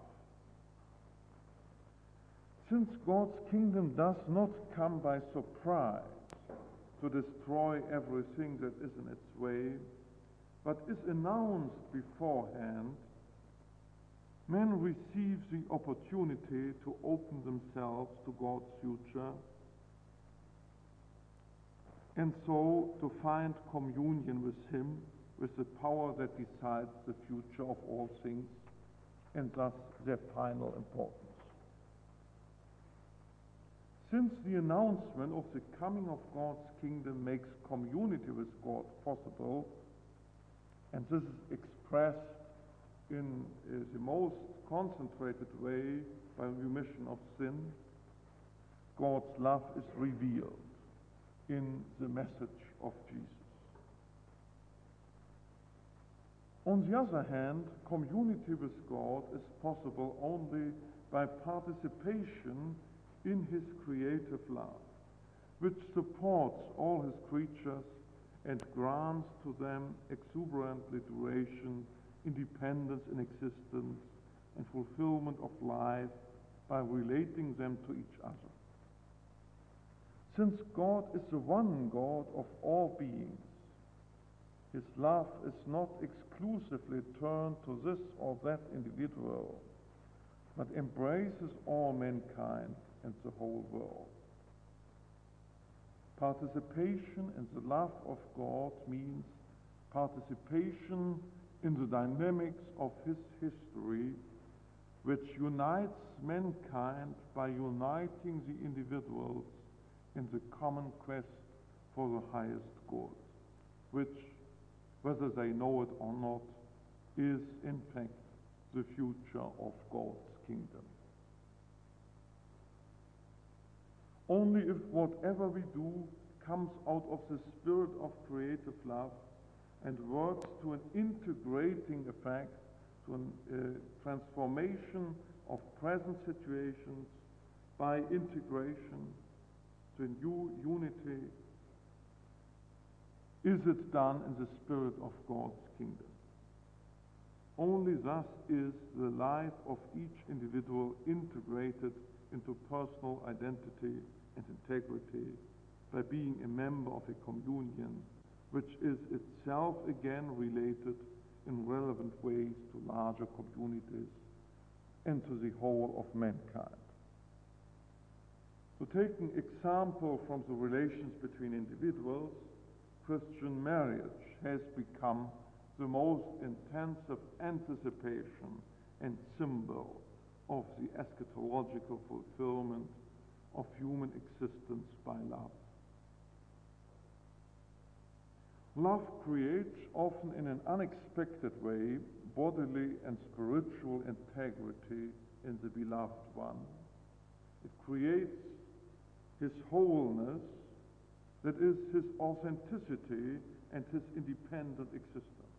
Since God's kingdom does not come by surprise to destroy everything that is in its way, but is announced beforehand, men receive the opportunity to open themselves to God's future and so to find communion with Him, with the power that decides the future of all things and thus their final importance. Since the announcement of the coming of God's kingdom makes community with God possible, and this is expressed in the most concentrated way by remission of sin, God's love is revealed in the message of Jesus. On the other hand, community with God is possible only by participation in His creative love, which supports all His creatures and grants to them exuberant liberation, independence in existence, and fulfillment of life by relating them to each other. Since God is the one God of all beings, His love is not exclusively turned to this or that individual, but embraces all mankind and the whole world. Participation in the love of God means participation in the dynamics of His history, which unites mankind by uniting the individuals in the common quest for the highest good, which, whether they know it or not, is in fact the future of God's kingdom. Only if whatever we do comes out of the spirit of creative love and works to an integrating effect, to a transformation of present situations by integration to a new unity, is it done in the spirit of God's kingdom. Only thus is the life of each individual integrated into personal identity and integrity by being a member of a communion which is itself again related in relevant ways to larger communities and to the whole of mankind. To take an example from the relations between individuals, Christian marriage has become the most intensive anticipation and symbol of the eschatological fulfillment of human existence by love. Love creates, often in an unexpected way, bodily and spiritual integrity in the beloved one. It creates His wholeness, that is, His authenticity and His independent existence.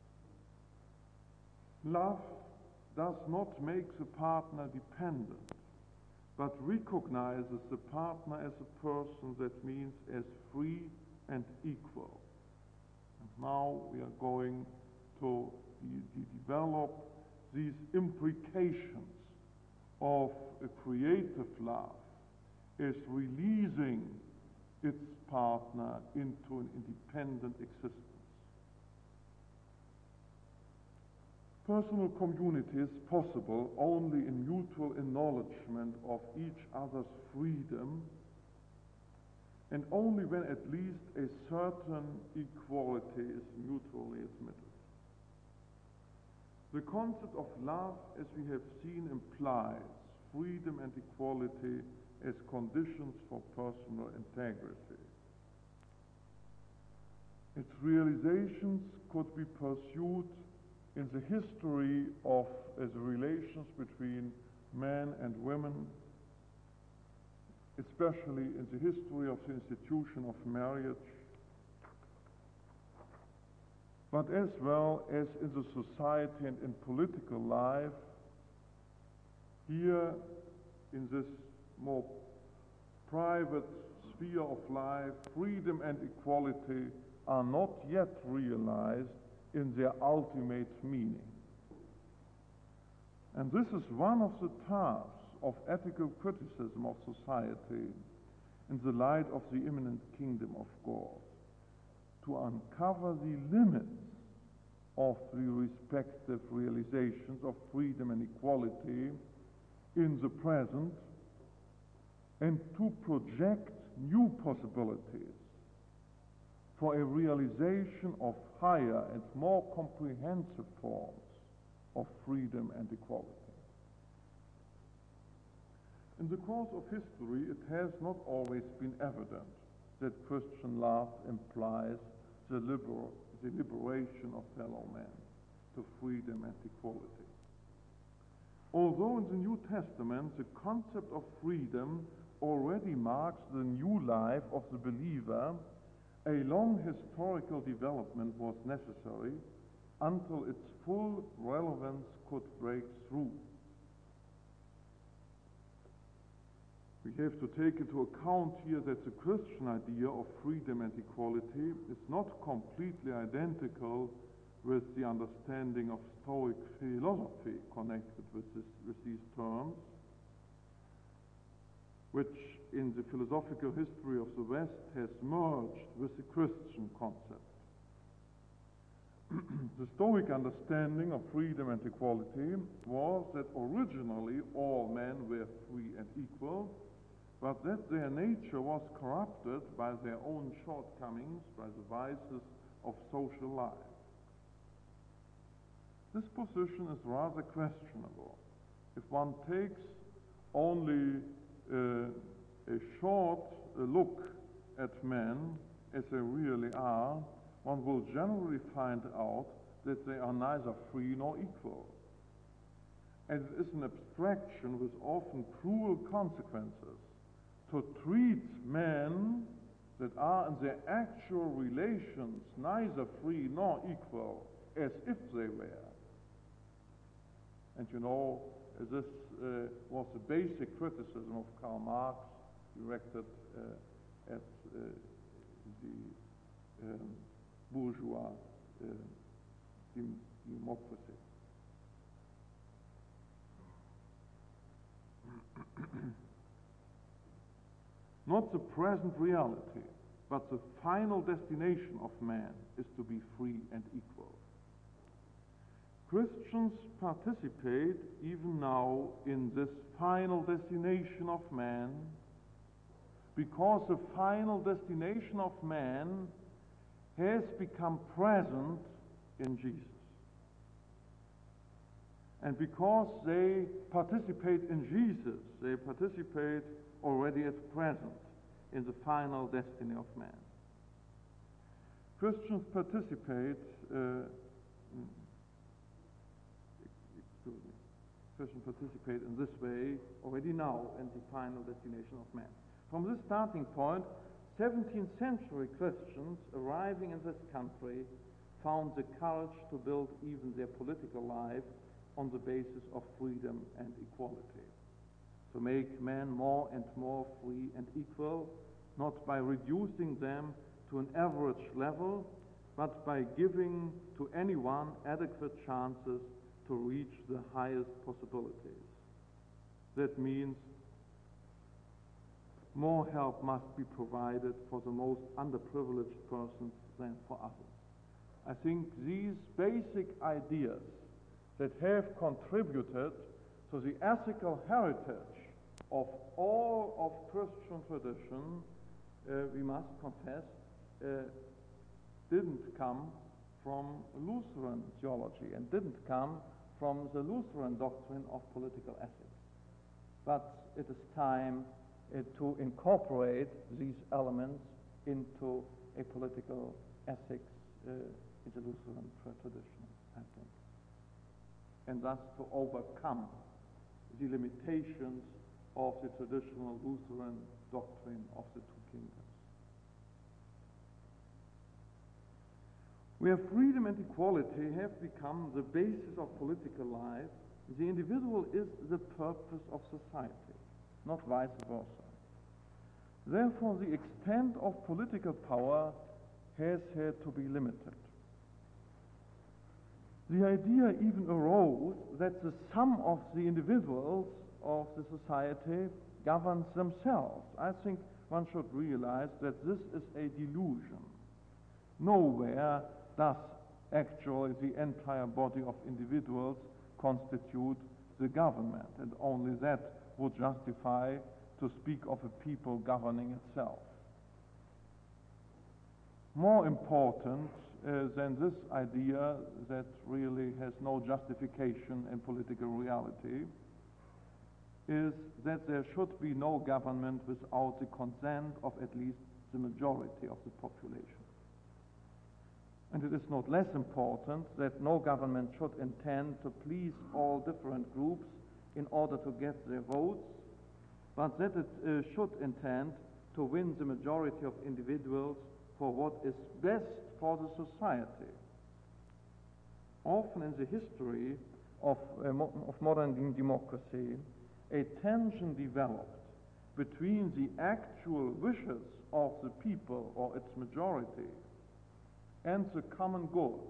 Love does not make the partner dependent, but recognizes the partner as a person, that means as free and equal. And now we are going to develop these implications of a creative love as releasing its partner into an independent existence. Personal community is possible only in mutual acknowledgement of each other's freedom, and only when at least a certain equality is mutually admitted. The concept of love, as we have seen, implies freedom and equality as conditions for personal integrity. Its realizations could be pursued in the history of the relations between men and women, especially in the history of the institution of marriage, but as well as in the society and in political life. Here, in this more private sphere of life, freedom and equality are not yet realized in their ultimate meaning. And this is one of the tasks of ethical criticism of society in the light of the imminent kingdom of God, to uncover the limits of the respective realizations of freedom and equality in the present, and to project new possibilities for a realization of higher and more comprehensive forms of freedom and equality. In the course of history, it has not always been evident that Christian love implies the liberation of fellow men to freedom and equality. Although in the New Testament the concept of freedom already marks the new life of the believer, a long historical development was necessary until its full relevance could break through. We have to take into account here that the Christian idea of freedom and equality is not completely identical with the understanding of Stoic philosophy connected with these terms, which in the philosophical history of the West has merged with the Christian concept. The Stoic understanding of freedom and equality was that originally all men were free and equal, but that their nature was corrupted by their own shortcomings, by the vices of social life. This position is rather questionable. If one takes only a short look at men as they really are, one will generally find out that they are neither free nor equal. And it is an abstraction with often cruel consequences to treat men that are in their actual relations neither free nor equal as if they were. And you know, this was the basic criticism of Karl Marx directed at the bourgeois democracy. Not the present reality, but the final destination of man is to be free and equal. Christians participate even now in this final destination of man, because the final destination of man has become present in Jesus. And because they participate in Jesus, they participate already at present in the final destiny of man. Christians participate Christians participate in this way already now in the final destination of man. From this starting point, 17th century Christians arriving in this country found the courage to build even their political life on the basis of freedom and equality, to make men more and more free and equal, not by reducing them to an average level, but by giving to anyone adequate chances to reach the highest possibilities. That means more help must be provided for the most underprivileged persons than for others. I think these basic ideas that have contributed to the ethical heritage of all of Christian tradition, we must confess, didn't come from Lutheran theology and didn't come from the Lutheran doctrine of political ethics. But it is time to incorporate these elements into a political ethics in the Lutheran tradition, I think. And thus to overcome the limitations of the traditional Lutheran doctrine of the two kingdoms. Where freedom and equality have become the basis of political life, the individual is the purpose of society, not vice versa. Therefore, the extent of political power has had to be limited. The idea even arose that the sum of the individuals of the society governs themselves. I think one should realize that this is a delusion. Nowhere does actually the entire body of individuals constitute the government, and only that would justify to speak of a people governing itself. More important than this idea that really has no justification in political reality is that there should be no government without the consent of at least the majority of the population. And it is not less important that no government should intend to please all different groups in order to get their votes, but that it should intend to win the majority of individuals for what is best for the society. Often in the history of modern democracy, a tension developed between the actual wishes of the people or its majority and the common good.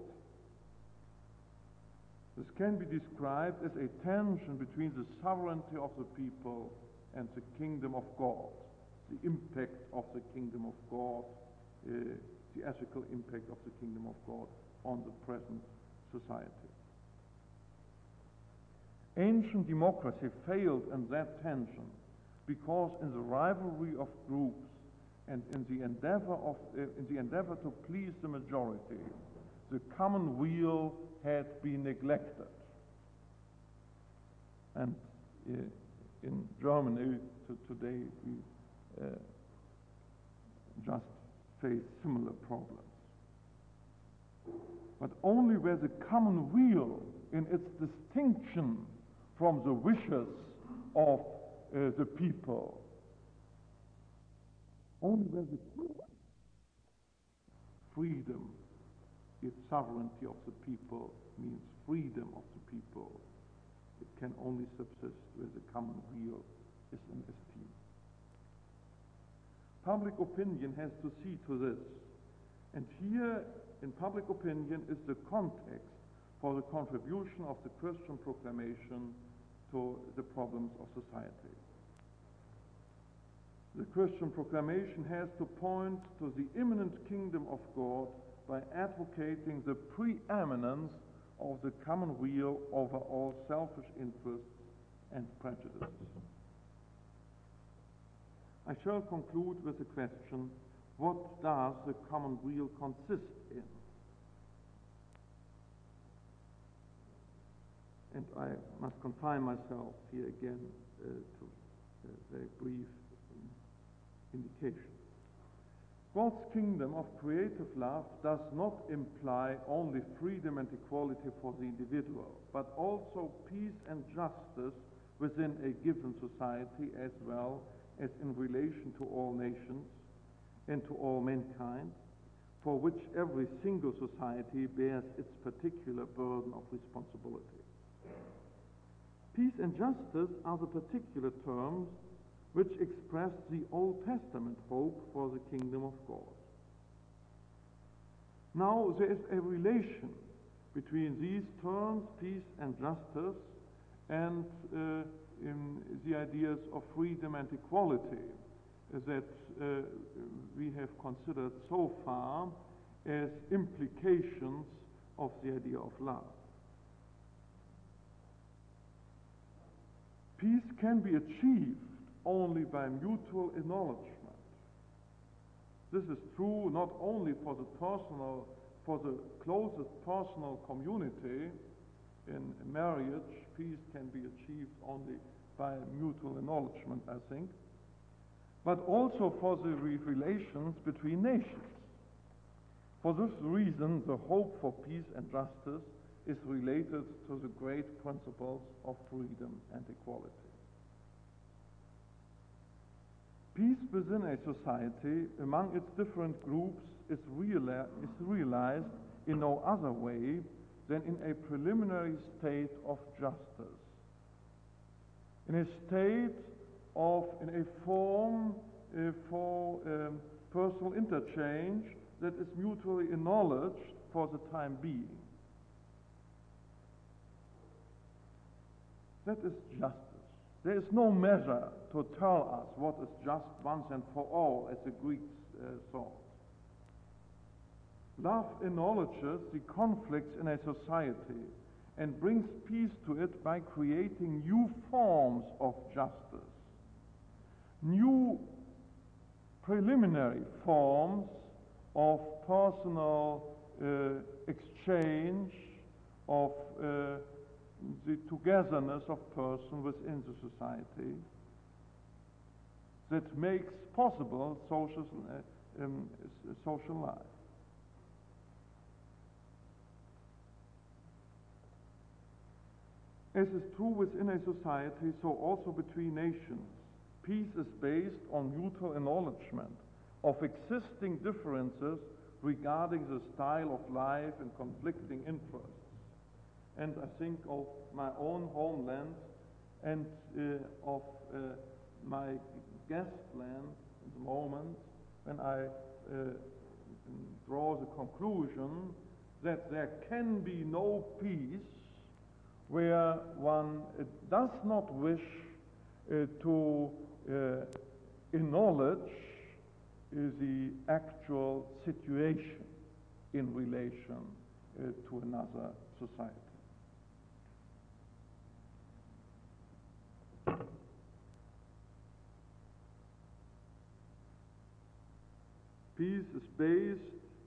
This can be described as a tension between the sovereignty of the people and the kingdom of God, the impact of the kingdom of God, the ethical impact of the kingdom of God on the present society. Ancient democracy failed in that tension because in the rivalry of groups and in the endeavor to please the majority, the common weal had been neglected. And in Germany today we just face similar problems. But only where the common weal in its distinction from the wishes of the people, only where the freedom, its sovereignty of the people means freedom of the people, it can only subsist where the common weal is in esteem. Public opinion has to see to this, and here in public opinion is the context for the contribution of the Christian proclamation to the problems of society. The Christian proclamation has to point to the imminent kingdom of God by advocating the preeminence of the common weal over all selfish interests and prejudices. I shall conclude with the question, what does the common weal consist in? And I must confine myself here again to a very brief indication. God's kingdom of creative love does not imply only freedom and equality for the individual, but also peace and justice within a given society as well as in relation to all nations and to all mankind, for which every single society bears its particular burden of responsibility. Peace and justice are the particular terms which express the Old Testament hope for the kingdom of God. Now there is a relation between these terms, peace and justice, and in the ideas of freedom and equality that we have considered so far as implications of the idea of love. Peace can be achieved only by mutual acknowledgement. This is true not only for the closest personal community. In marriage, peace can be achieved only by mutual acknowledgement, I think, but also for the relations between nations. For this reason, the hope for peace and justice is related to the great principles of freedom and equality. Peace within a society among its different groups is realized in no other way than in a preliminary state of justice, in a form for personal interchange that is mutually acknowledged for the time being. That is justice. There is no measure to tell us what is just once and for all, as the Greeks thought. Love acknowledges the conflicts in a society and brings peace to it by creating new forms of justice, new preliminary forms of personal exchange, of the togetherness of person within the society that makes possible social life. As is true within a society, so also between nations. Peace is based on mutual acknowledgement of existing differences regarding the style of life and conflicting interests. And I think of my own homeland and of my guest land at the moment when I draw the conclusion that there can be no peace where one does not wish to acknowledge the actual situation in relation to another society. Peace is based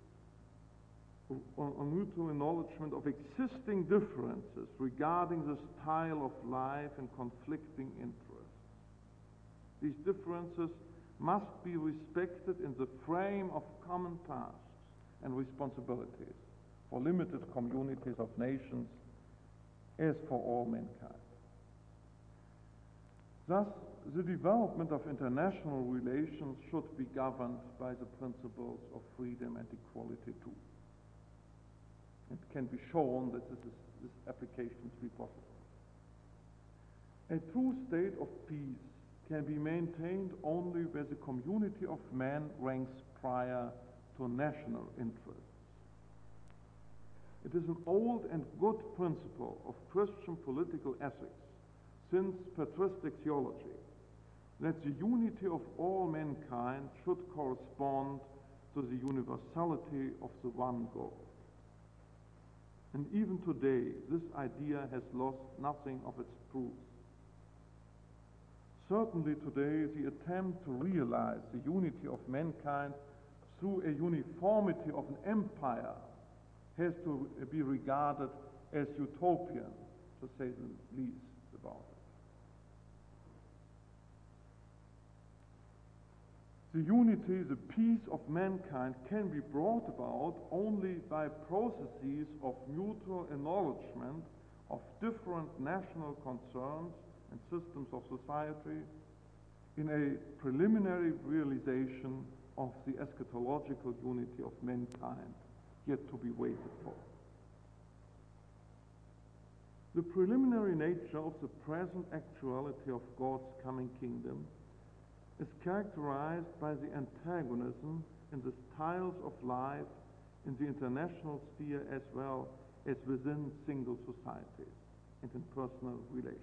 on mutual acknowledgement of existing differences regarding the style of life and conflicting interests. These differences must be respected in the frame of common tasks and responsibilities for limited communities of nations as for all mankind. Thus, the development of international relations should be governed by the principles of freedom and equality too. It can be shown that this application is be possible. A true state of peace can be maintained only where the community of men ranks prior to national interests. It is an old and good principle of Christian political ethics since patristic theology that the unity of all mankind should correspond to the universality of the one God. And even today, this idea has lost nothing of its truth. Certainly today, the attempt to realize the unity of mankind through a uniformity of an empire has to be regarded as utopian, to say the least about it. The unity, the peace of mankind can be brought about only by processes of mutual acknowledgement of different national concerns and systems of society in a preliminary realization of the eschatological unity of mankind yet to be waited for. The preliminary nature of the present actuality of God's coming kingdom is characterized by the antagonism in the styles of life in the international sphere as well as within single societies and in personal relations.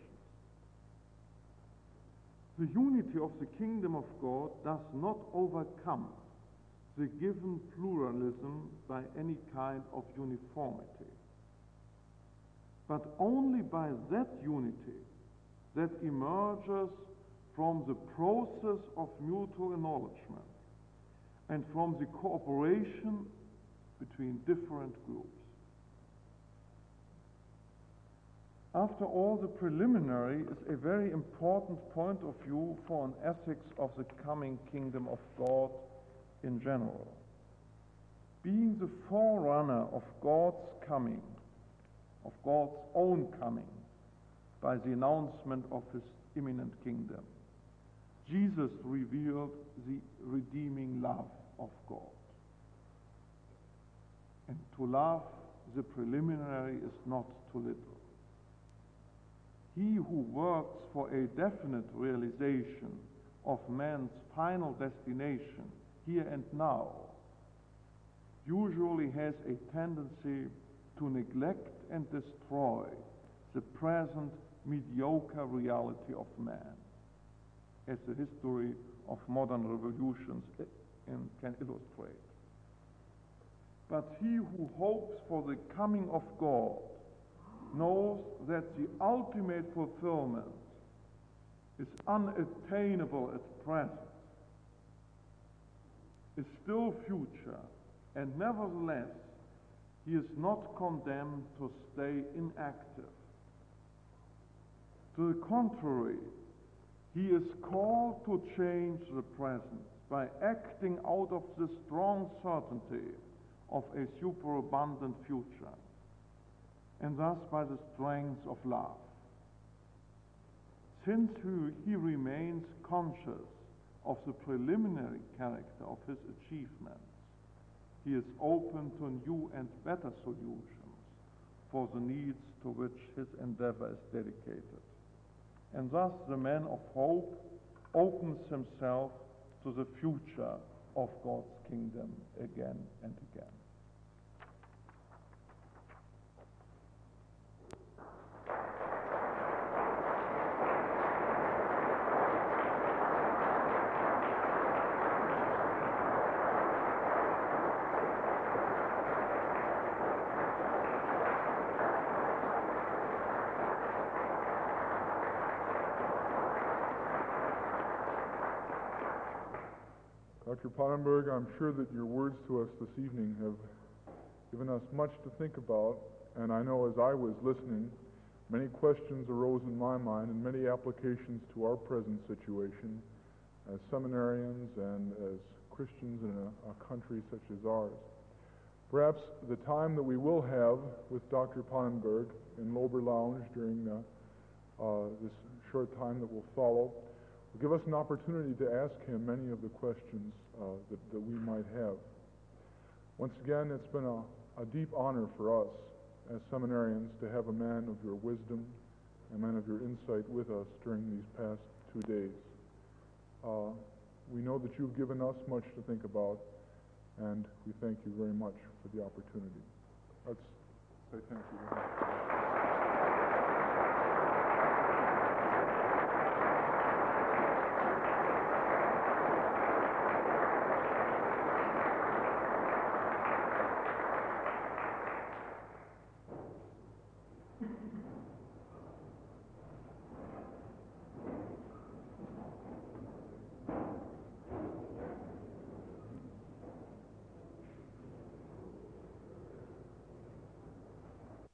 The unity of the kingdom of God does not overcome the given pluralism by any kind of uniformity, but only by that unity that emerges from the process of mutual acknowledgement and from the cooperation between different groups. After all, the preliminary is a very important point of view for an ethics of the coming kingdom of God in general. Being the forerunner of God's coming, of God's own coming, by the announcement of his imminent kingdom, Jesus revealed the redeeming love of God. And to love the preliminary is not too little. He who works for a definite realization of man's final destination here and now usually has a tendency to neglect and destroy the present mediocre reality of man, as the history of modern revolutions can illustrate. But he who hopes for the coming of God knows that the ultimate fulfillment is unattainable at present, is still future, and nevertheless he is not condemned to stay inactive. To the contrary, he is called to change the present by acting out of the strong certainty of a superabundant future, and thus by the strength of love. Since he remains conscious of the preliminary character of his achievements, he is open to new and better solutions for the needs to which his endeavor is dedicated. And thus the man of hope opens himself to the future of God's kingdom again and again. Dr. Pottenberg, I'm sure that your words to us this evening have given us much to think about, and I know as I was listening, many questions arose in my mind and many applications to our present situation as seminarians and as Christians in a country such as ours. Perhaps the time that we will have with Dr. Pottenberg in Lober Lounge during this short time that will follow will give us an opportunity to ask him many of the questions that we might have. Once again, it's been a deep honor for us as seminarians to have a man of your wisdom, a man of your insight with us during these past 2 days. We know that you've given us much to think about, and we thank you very much for the opportunity. Let's say thank you very much.